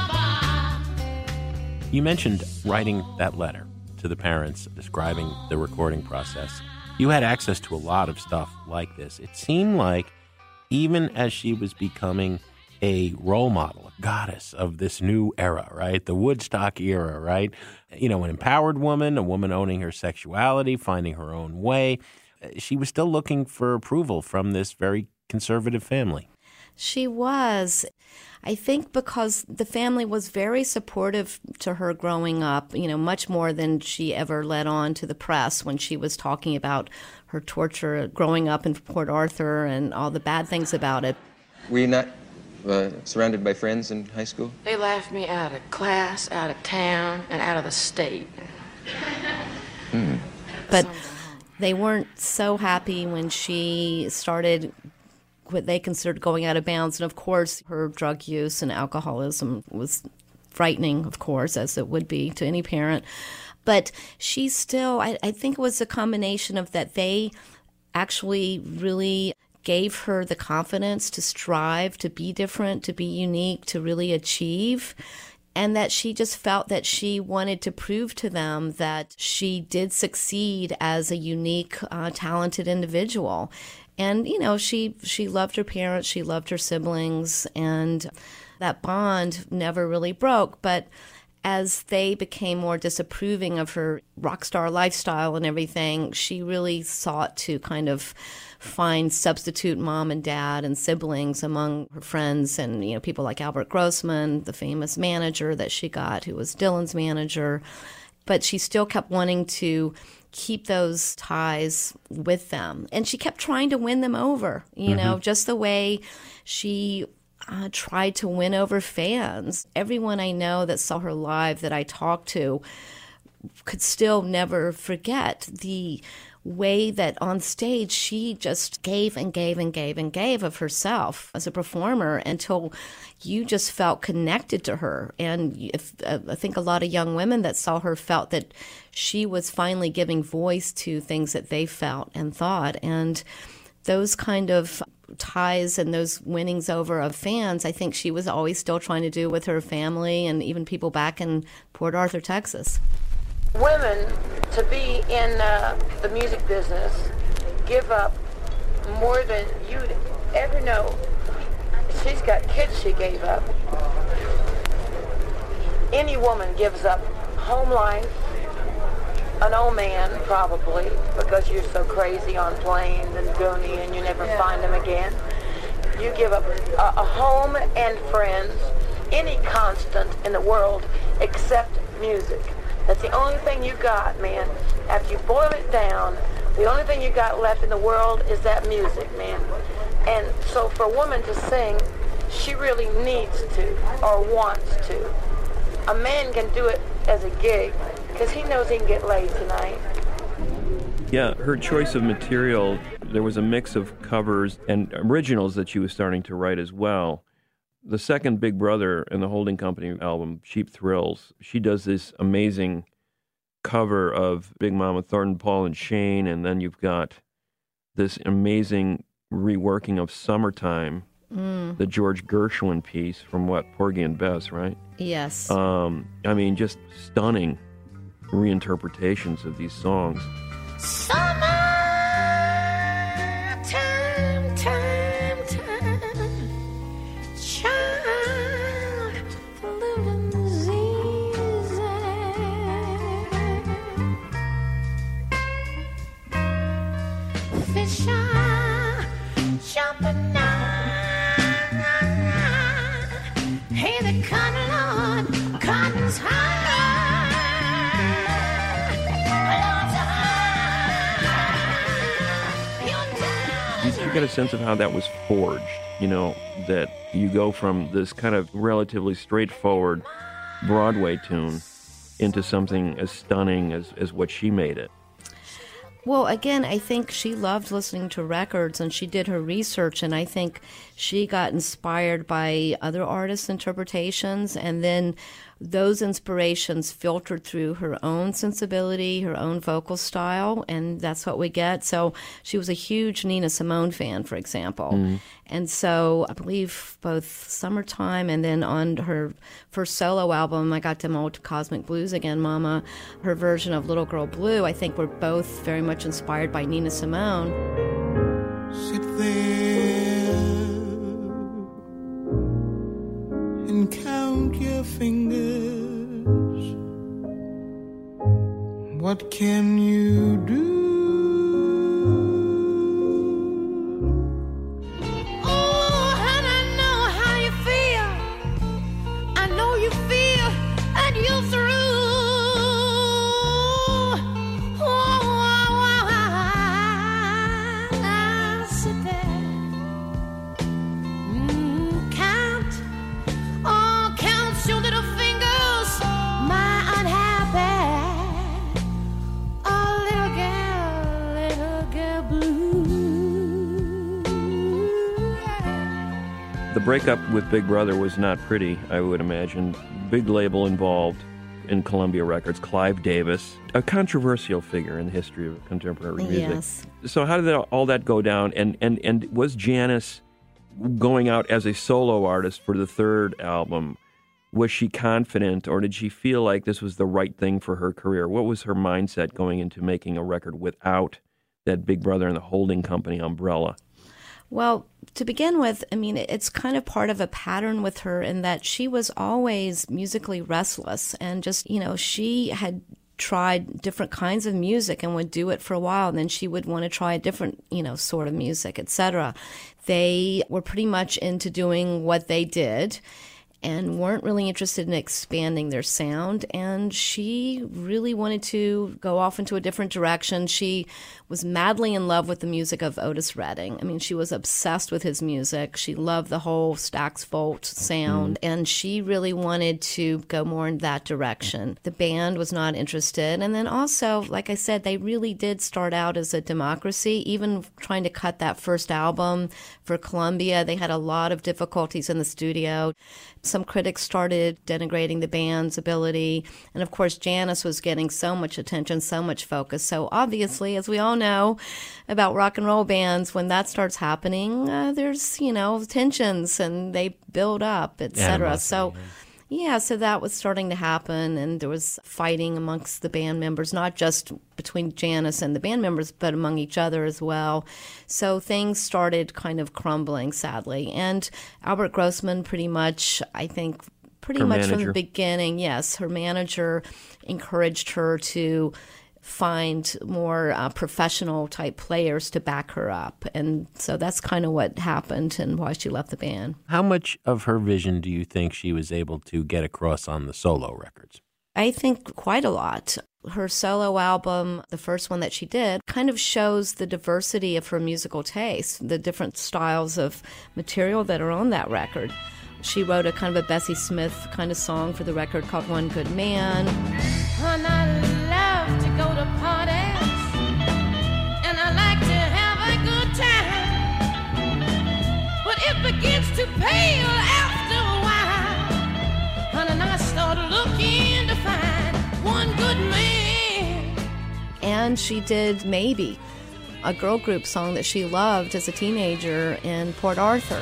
Speaker 10: bye-bye.
Speaker 3: You mentioned writing that letter to the parents describing the recording process. You had access to a lot of stuff like this. It seemed like even as she was becoming a role model, a goddess of this new era, right? The Woodstock era, right? You know, an empowered woman, a woman owning her sexuality, finding her own way. She was still looking for approval from this very conservative family.
Speaker 5: She was. I think because the family was very supportive to her growing up, you know, much more than she ever let on to the press when she was talking about her torture growing up in Port Arthur and all the bad things about it.
Speaker 12: Were you not uh, surrounded by friends in high school?
Speaker 13: They laughed me out of class, out of town, and out of the state.
Speaker 12: Hmm.
Speaker 5: But they weren't so happy when she started what they considered going out of bounds. And of course, her drug use and alcoholism was frightening, of course, as it would be to any parent. But she still, I, I think it was a combination of that they actually really gave her the confidence to strive, to be different, to be unique, to really achieve. And that she just felt that she wanted to prove to them that she did succeed as a unique, uh, talented individual. And, you know, she, she loved her parents, she loved her siblings, and that bond never really broke. But as they became more disapproving of her rock star lifestyle and everything, she really sought to kind of find substitute mom and dad and siblings among her friends and, you know, people like Albert Grossman, the famous manager that she got, who was Dylan's manager. But she still kept wanting to keep those ties with them. And she kept trying to win them over, you know, just the way she uh, tried to win over fans. Everyone I know that saw her live that I talked to could still never forget the way that on stage she just gave and gave and gave and gave of herself as a performer until you just felt connected to her. And if, uh, I think a lot of young women that saw her felt that she was finally giving voice to things that they felt and thought. And those kind of ties and those winnings over of fans, I think she was always still trying to do with her family and even people back in Port Arthur, Texas.
Speaker 13: Women, to be in uh, the music business, give up more than you'd ever know. She's got kids she gave up. Any woman gives up home life, an old man probably, because you're so crazy on planes and Goonie and you never yeah. find them again. You give up a, a home and friends, any constant in the world except music. That's the only thing you got, man. After you boil it down, the only thing you got left in the world is that music, man. And so for a woman to sing, she really needs to or wants to. A man can do it as a gig because he knows he can get laid tonight.
Speaker 4: Yeah, her choice of material, there was a mix of covers and originals that she was starting to write as well. The second Big Brother and the Holding Company album, Cheap Thrills, she does this amazing cover of Big Mama Thornton, Paul, and Shane, and then you've got this amazing reworking of Summertime, mm. the George Gershwin piece from, what, Porgy and Bess, right?
Speaker 5: Yes.
Speaker 4: Um, I mean, just stunning reinterpretations of these songs.
Speaker 10: Summer time, time, time. Child, the living's easy. Fish are jumping now. Hey, the cotton, Lord, cotton's high.
Speaker 4: You get a sense of how that was forged, you know, that you go from this kind of relatively straightforward Broadway tune into something as stunning as, as what she made it.
Speaker 5: Well, again, I think she loved listening to records and she did her research, and I think she got inspired by other artists' interpretations, and then those inspirations filtered through her own sensibility, her own vocal style, and that's what we get. So she was a huge Nina Simone fan, for example. Mm. And so I believe both Summertime and then on her first solo album, I Got Them Old Cosmic Blues Again, Mama, her version of Little Girl Blue, I think were both very much inspired by Nina Simone.
Speaker 8: Sit there and count your fingers. What can you do?
Speaker 10: Oh, and I know how you feel. I know you feel and you're through. Oh, I sit there. Mm, count. Oh, count your little fingers. My unhappy. Oh, little girl, little girl blue.
Speaker 4: The breakup with Big Brother was not pretty, I would imagine. Big label involved in Columbia Records, Clive Davis, a controversial figure in the history of contemporary music.
Speaker 5: Yes.
Speaker 4: So how did that, all that go down? And, and, and was Janis going out as a solo artist for the third album? Was she confident, or did she feel like this was the right thing for her career? What was her mindset going into making a record without that Big Brother and the Holding Company umbrella?
Speaker 5: Well, to begin with, I mean, it's kind of part of a pattern with her in that she was always musically restless, and just, you know, she had tried different kinds of music and would do it for a while, and then she would want to try a different, you know, sort of music, et cetera. They were pretty much into doing what they did. and weren't really interested in expanding their sound. And she really wanted to go off into a different direction. She was madly in love with the music of Otis Redding. I mean, she was obsessed with his music. She loved the whole Stax Volt sound, mm. and she really wanted to go more in that direction. The band was not interested. And then also, like I said, they really did start out as a democracy. Even trying to cut that first album for Columbia, they had a lot of difficulties in the studio. Some critics started denigrating the band's ability. And of course, Janis was getting so much attention, so much focus. So obviously, as we all know about rock and roll bands, when that starts happening, uh, there's, you know, tensions and they build up, et cetera. So, yeah, so that was starting to happen. And there was fighting amongst the band members, not just between Janis and the band members, but among each other as well. So things started kind of crumbling, sadly. And Albert Grossman pretty much, I think, pretty
Speaker 4: her
Speaker 5: much
Speaker 4: manager.
Speaker 5: from the beginning, yes, her manager encouraged her to find more uh, professional type players to back her up. And so that's kind of what happened and why she left the band.
Speaker 3: How much of her vision do you think she was able to get across on the solo records?
Speaker 5: I think quite a lot. Her solo album, the first one that she did, kind of shows the diversity of her musical taste, the different styles of material that are on that record. She wrote a kind of a Bessie Smith kind of song for the record called One Good Man.
Speaker 6: And I love to go to parties, and I like to have a good time, but it begins to pale after a while, and then I start looking to find one good man.
Speaker 5: And she did Maybe, a girl group song that she loved as a teenager in Port Arthur.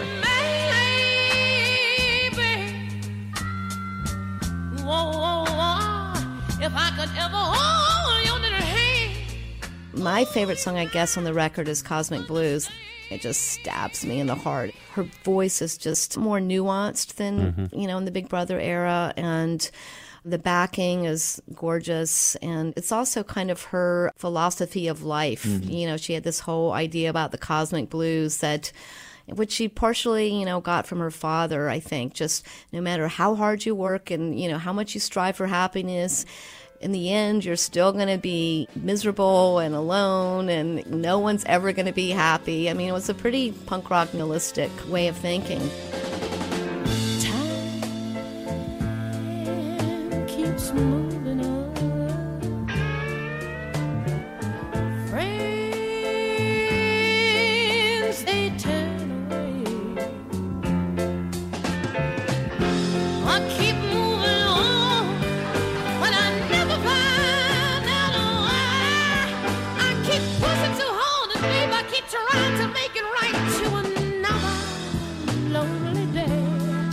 Speaker 6: If I could ever hold your little hand.
Speaker 5: My favorite song, I guess, on the record is Cosmic Blues. It just stabs me in the heart. Her voice is just more nuanced than, mm-hmm. you know, in the Big Brother era. And the backing is gorgeous. And it's also kind of her philosophy of life. Mm-hmm. You know, she had this whole idea about the cosmic blues that... which she partially, you know, got from her father, I think. Just no matter how hard you work and, you know, how much you strive for happiness, in the end, you're still going to be miserable and alone, and no one's ever going to be happy. I mean, it was a pretty punk rock nihilistic way of thinking.
Speaker 6: Time keeps moving on. Friends, they turn. I keep moving on, but I never find out why. I keep pushing too hard, and babe, I keep trying to make it right to another lonely day.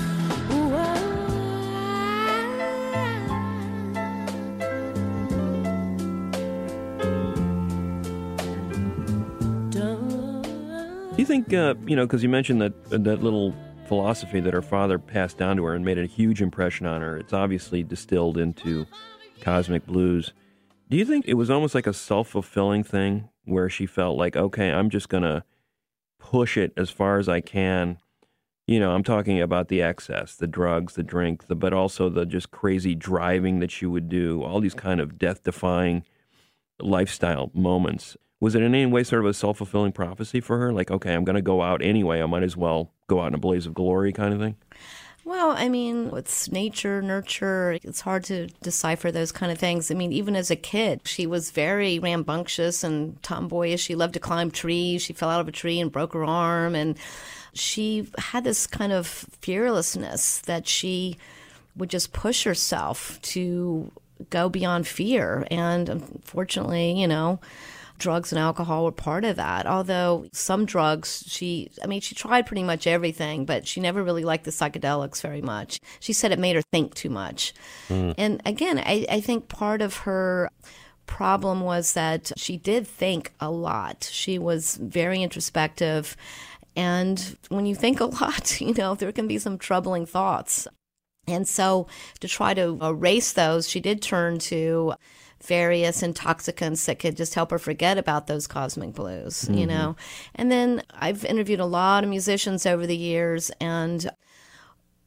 Speaker 4: Do you think, uh, you know, because you mentioned that that little philosophy that her father passed down to her and made a huge impression on her. It's obviously distilled into Cosmic Blues. Do you think it was almost like a self-fulfilling thing where she felt like, okay, I'm just going to push it as far as I can? You know, I'm talking about the excess, the drugs, the drink, the, but also the just crazy driving that she would do, all these kind of death-defying lifestyle moments. Was it in any way sort of a self-fulfilling prophecy for her? Like, okay, I'm going to go out anyway. I might as well go out in a blaze of glory kind of thing?
Speaker 5: Well, I mean, it's nature, nurture. It's hard to decipher those kind of things. I mean, even as a kid, she was very rambunctious and tomboyish. She loved to climb trees. She fell out of a tree and broke her arm. And she had this kind of fearlessness that she would just push herself to go beyond fear. And unfortunately, you know, drugs and alcohol were part of that. Although some drugs, she, I mean, she tried pretty much everything, but she never really liked the psychedelics very much. She said it made her think too much. Mm. And again, I, I think part of her problem was that she did think a lot. She was very introspective. And when you think a lot, you know, there can be some troubling thoughts. And so to try to erase those, she did turn to various intoxicants that could just help her forget about those cosmic blues, mm-hmm. you know. And then I've interviewed a lot of musicians over the years, and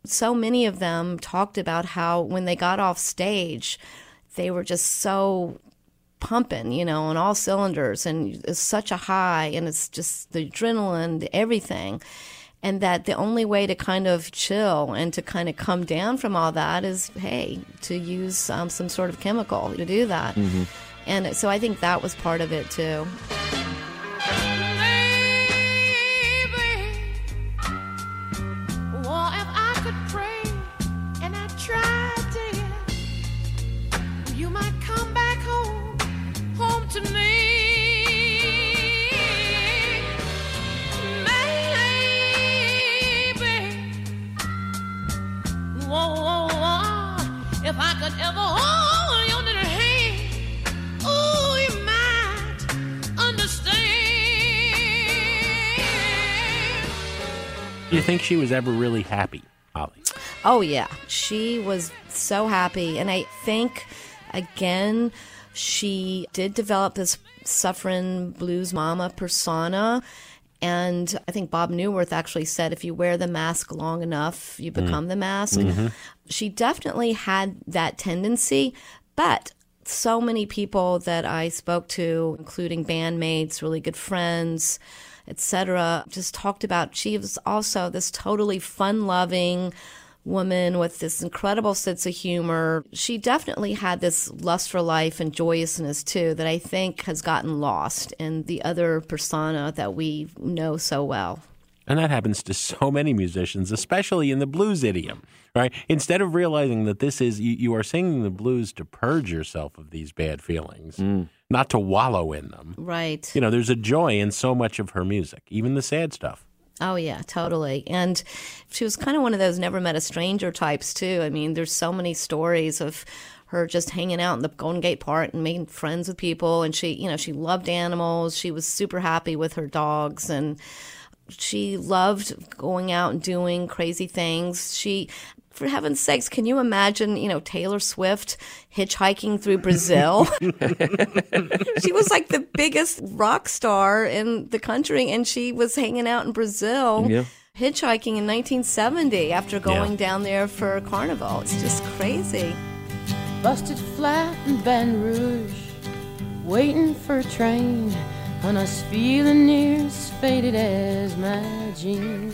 Speaker 5: So many of them talked about how when they got off stage, they were just so pumping, you know, on all cylinders, and it's such a high, and it's just the adrenaline, the everything. And that the only way to kind of chill and to kind of come down from all that is, hey, to use um, some sort of chemical to do that.
Speaker 4: Mm-hmm.
Speaker 5: And so I think that was part of it, too.
Speaker 6: Well, if I could pray and I tried to, you might come back home, home to me. Whoa, whoa, whoa. If I could ever hold your little hand, ooh, you might understand.
Speaker 3: Do you think she was ever really happy, Holly?
Speaker 5: Oh, yeah. She was so happy. And I think, again, she did develop this suffering blues mama persona. And I think Bob Newirth actually said, if you wear the mask long enough, you become mm. the mask. Mm-hmm. She definitely had that tendency, but so many people that I spoke to, including bandmates, really good friends, et cetera, just talked about she was also this totally fun-loving woman with this incredible sense of humor. She definitely had this lust for life and joyousness, too, that I think has gotten lost in the other persona that we know so well.
Speaker 3: And that happens to so many musicians, especially in the blues idiom, right? Instead of realizing that this is, you, you are singing the blues to purge yourself of these bad feelings, mm. not to wallow in them.
Speaker 5: Right.
Speaker 3: You know, there's a joy in so much of her music, even the sad stuff.
Speaker 5: Oh, yeah, totally. And she was kind of one of those never met a stranger types, too. I mean, there's so many stories of her just hanging out in the Golden Gate Park and making friends with people. And she, you know, she loved animals. She was super happy with her dogs. And she loved going out and doing crazy things. She, for heaven's sakes, can you imagine, you know, Taylor Swift hitchhiking through Brazil? She was like the biggest rock star in the country, and she was hanging out in Brazil, yeah. hitchhiking in nineteen seventy after going yeah. down there for Carnival. It's just crazy.
Speaker 14: Busted flat in Baton Rouge, waiting for a train, and I was feeling near as faded as my jeans.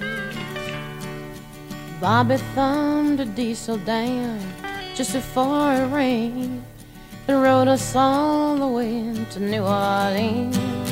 Speaker 14: Bobby thumbed a diesel down just before it rained and rode us all the way to New Orleans.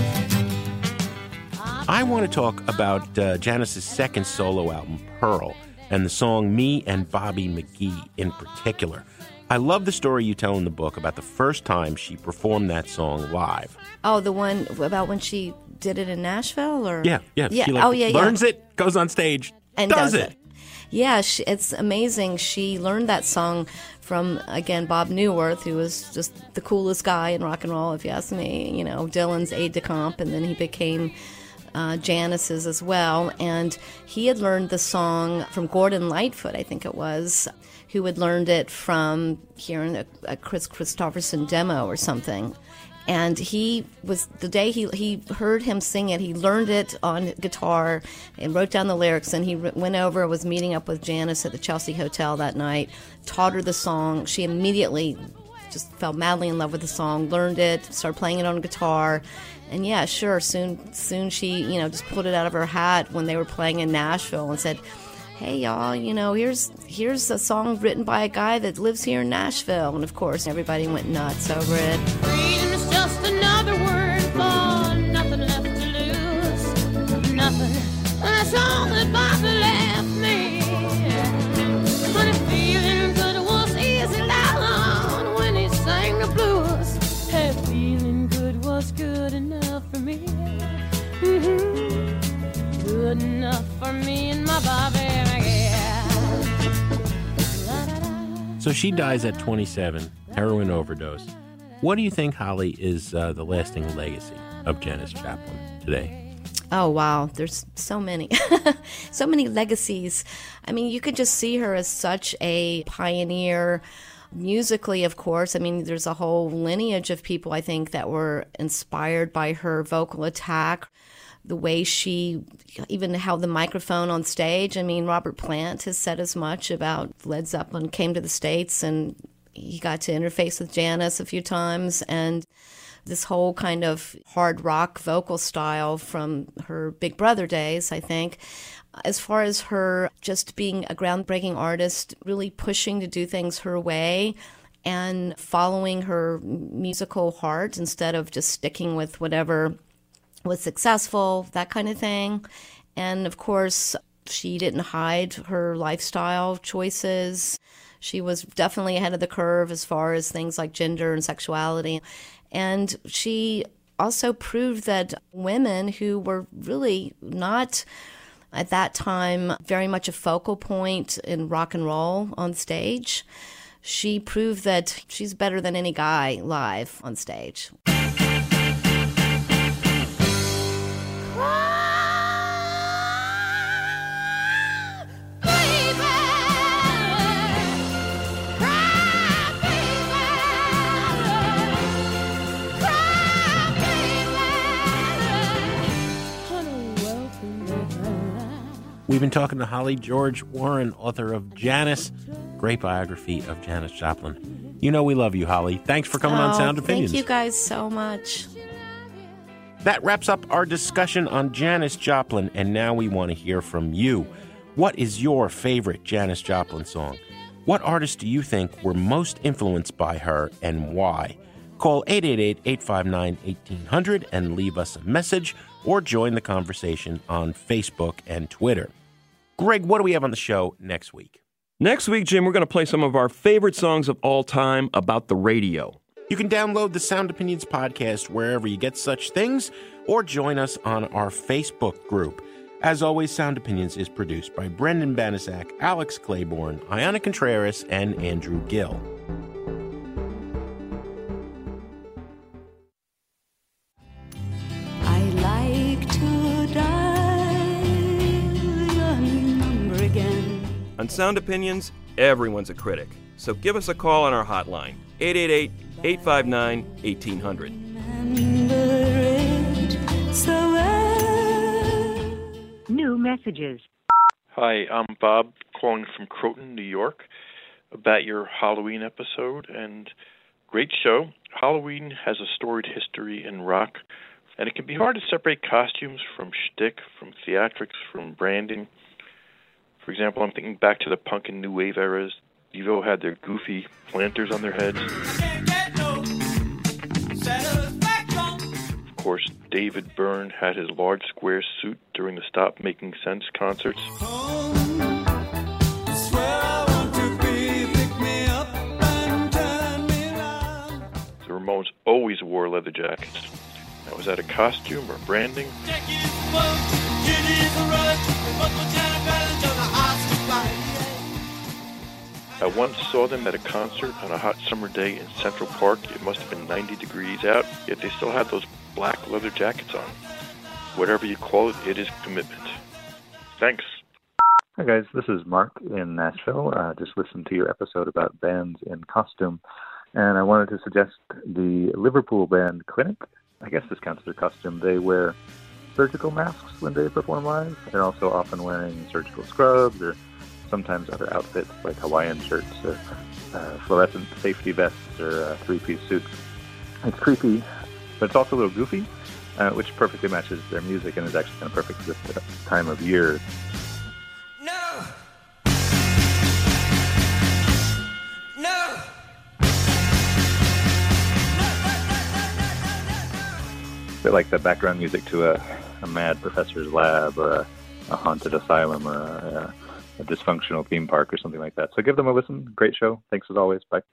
Speaker 3: I want to talk about uh, Janis's second solo album, Pearl, and the song Me and Bobby McGee in particular. I love the story you tell in the book about the first time she performed that song live.
Speaker 5: Oh, the one about when she did it in Nashville? Or
Speaker 3: Yeah, yeah.
Speaker 5: yeah.
Speaker 3: She like
Speaker 5: oh, yeah,
Speaker 3: learns
Speaker 5: yeah.
Speaker 3: it, goes on stage,
Speaker 5: and
Speaker 3: does,
Speaker 5: does
Speaker 3: it.
Speaker 5: it. Yeah, she, it's amazing. She learned that song from, again, Bob Newirth, who was just the coolest guy in rock and roll, if you ask me. You know, Dylan's aide-de-camp, and then he became uh, Janis's as well. And he had learned the song from Gordon Lightfoot, I think it was, who had learned it from hearing a, a Chris Christopherson demo or something. And he was, the day he he heard him sing it, he learned it on guitar and wrote down the lyrics, and he went over, was meeting up with Janis at the Chelsea Hotel that night, taught her the song. She immediately just fell madly in love with the song, learned it, started playing it on guitar. And yeah, sure, soon soon she, you know, just pulled it out of her hat when they were playing in Nashville and said, hey, y'all, you know, here's here's a song written by a guy that lives here in Nashville. And, of course, everybody went nuts over it.
Speaker 6: Freedom is just another word for nothing left to lose. Nothing. That's all that Bobby left me. But feeling good was easy down when he sang the blues. Hey, feeling good was good enough for me. Mm-hmm. Good enough for me and my Bobby.
Speaker 3: So she dies at twenty-seven, heroin overdose. What do you think, Holly, is uh, the lasting legacy of Janis Joplin today?
Speaker 5: Oh, wow. There's so many. so many legacies. I mean, you could just see her as such a pioneer Musically, of course, I mean, there's a whole lineage of people, I think, that were inspired by her vocal attack. The way she even held the microphone on stage. I mean, Robert Plant has said as much about Led Zeppelin came to the States and he got to interface with Janis a few times. And this whole kind of hard rock vocal style from her Big Brother days, I think. As far as her just being a groundbreaking artist, really pushing to do things her way and following her musical heart instead of just sticking with whatever was successful, that kind of thing. And of course, she didn't hide her lifestyle choices. She was definitely ahead of the curve as far as things like gender and sexuality. And she also proved that women who were really not, at that time, very much a focal point in rock and roll on stage, she proved that she's better than any guy live on stage.
Speaker 3: We've been talking to Holly George Warren, author of Janis, great biography of Janis Joplin. You know we love you, Holly. Thanks for coming
Speaker 5: oh,
Speaker 3: on Sound Opinions.
Speaker 5: Thank you guys so much.
Speaker 3: That wraps up our discussion on Janis Joplin, and now we want to hear from you. What is your favorite Janis Joplin song? What artists do you think were most influenced by her, and why? Call eight eight eight, eight five nine, one eight hundred and leave us a message, or join the conversation on Facebook and Twitter. Greg, what do we have on the show next week?
Speaker 4: Next week, Jim, we're going to play some of our favorite songs of all time about the radio.
Speaker 3: You can download the Sound Opinions podcast wherever you get such things, or join us on our Facebook group. As always, Sound Opinions is produced by Brendan Banasak, Alex Claiborne, Ayana Contreras, and Andrew Gill.
Speaker 15: I like to dial your number again.
Speaker 4: On Sound Opinions, everyone's a critic. So give us a call on our hotline, eight eight eight, eight five nine, one eight hundred.
Speaker 16: New messages.
Speaker 17: Hi, I'm Bob calling from Croton, New York, about your Halloween episode, and great show. Halloween has a storied history in rock, and it can be hard to separate costumes from shtick, from theatrics, from branding. For example, I'm thinking back to the punk and new wave eras. Devo had their goofy planters on their heads. Of course, David Byrne had his large square suit during the Stop Making Sense concerts. The Ramones always wore leather jackets. Now, was that a costume or branding? I once saw them at a concert on a hot summer day in Central Park. It must have been ninety degrees out, yet they still had those black leather jackets on. Whatever you call it, it is commitment. Thanks.
Speaker 18: Hi guys, this is Mark in Nashville. Uh, just listened to your episode about bands in costume, and I wanted to suggest the Liverpool band Clinic. I guess this counts as a costume. They wear surgical masks when they perform live. They're also often wearing surgical scrubs or sometimes other outfits like Hawaiian shirts or uh, fluorescent safety vests or uh, three-piece suits. It's creepy, but it's also a little goofy, uh, which perfectly matches their music and is actually kind of perfect for this time of year.
Speaker 6: No! No!
Speaker 18: A bit like the background music to a, a mad professor's lab or a, a haunted asylum or a, a a dysfunctional theme park or something like that. So give them a listen. Great show. Thanks as always. Bye.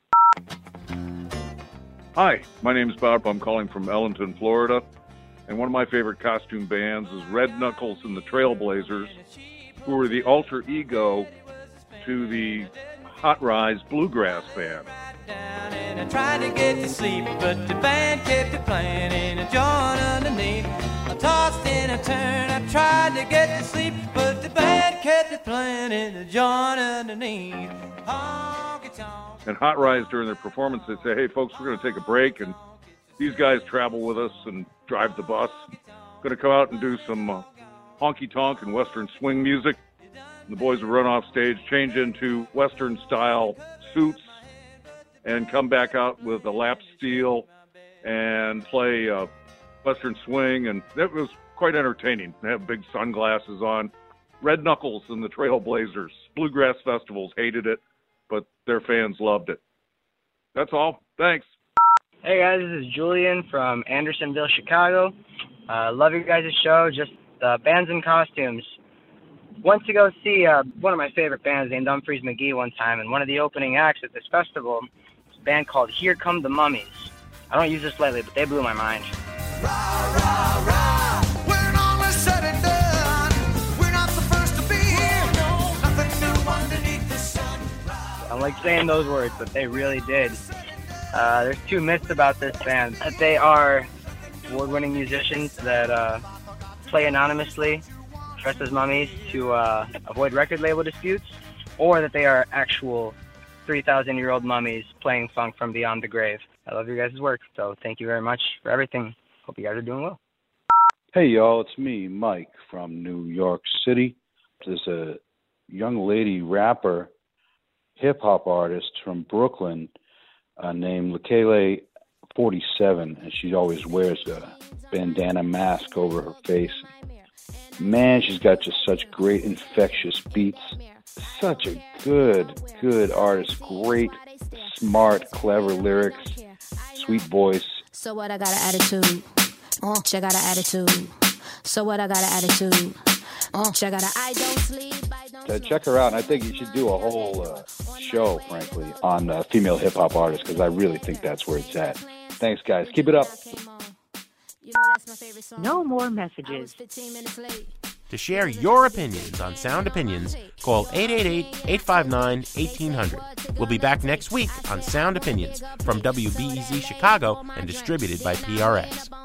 Speaker 19: Hi, my name is Bob. I'm calling from Ellenton, Florida. And one of my favorite costume bands is Red Knuckles and the Trailblazers, who were the alter ego to the Hot Rise Bluegrass Band.
Speaker 20: And I tried to get to sleep, but the band kept it playing and a joint underneath. I tossed and I turned, I tried to get to sleep, but the band kept it playing and a joint underneath. Honky tonk.
Speaker 19: and Hot Rise during their performance, they'd say, hey, folks, we're going to take a break, and these guys travel with us and drive the bus. Going to come out and do some uh, honky-tonk and Western swing music. And the boys would run off stage, change into Western-style suits, and come back out with a lap steel and play uh, Western swing, and it was quite entertaining. They have big sunglasses on. Red Knuckles and the Trailblazers. Bluegrass festivals hated it, but their fans loved it. That's all. Thanks.
Speaker 21: Hey guys, this is Julian from Andersonville, Chicago. Uh, love you guys' show. Just uh, bands in costumes. Went to go see uh, one of my favorite bands named Humphreys McGee one time, and one of the opening acts at this festival was a band called Here Come the Mummies. I don't use this lightly, but they blew my mind. I don't like saying those words, but they really did. Uh, there's two myths about this band. That they are award-winning musicians that uh, play anonymously, dressed as mummies to uh, avoid record label disputes, or that they are actual three thousand year old mummies playing funk from beyond the grave. I love your guys' work, so thank you very much for everything. Hope you guys are doing well.
Speaker 22: Hey, y'all, it's me, Mike, from New York City. There's a young lady rapper, hip-hop artist from Brooklyn uh, named Lekele forty-seven, and she always wears a bandana mask over her face. Man, she's got just such great, infectious beats. Such a good, good artist. Great, smart, clever lyrics, sweet voice.
Speaker 23: So what, I got an attitude. Uh, I got an attitude. So what, I got an attitude. Uh, I got a I don't sleep. I don't
Speaker 22: Uh, check her out, and I think you should do a whole uh, show, frankly, on uh, female hip-hop artists, because I really think that's where it's at. Thanks, guys. Keep it up.
Speaker 16: No more messages.
Speaker 3: To share your opinions on Sound Opinions, call eight eight eight, eight five nine, one eight zero zero. We'll be back next week on Sound Opinions from W B E Z Chicago and distributed by P R X.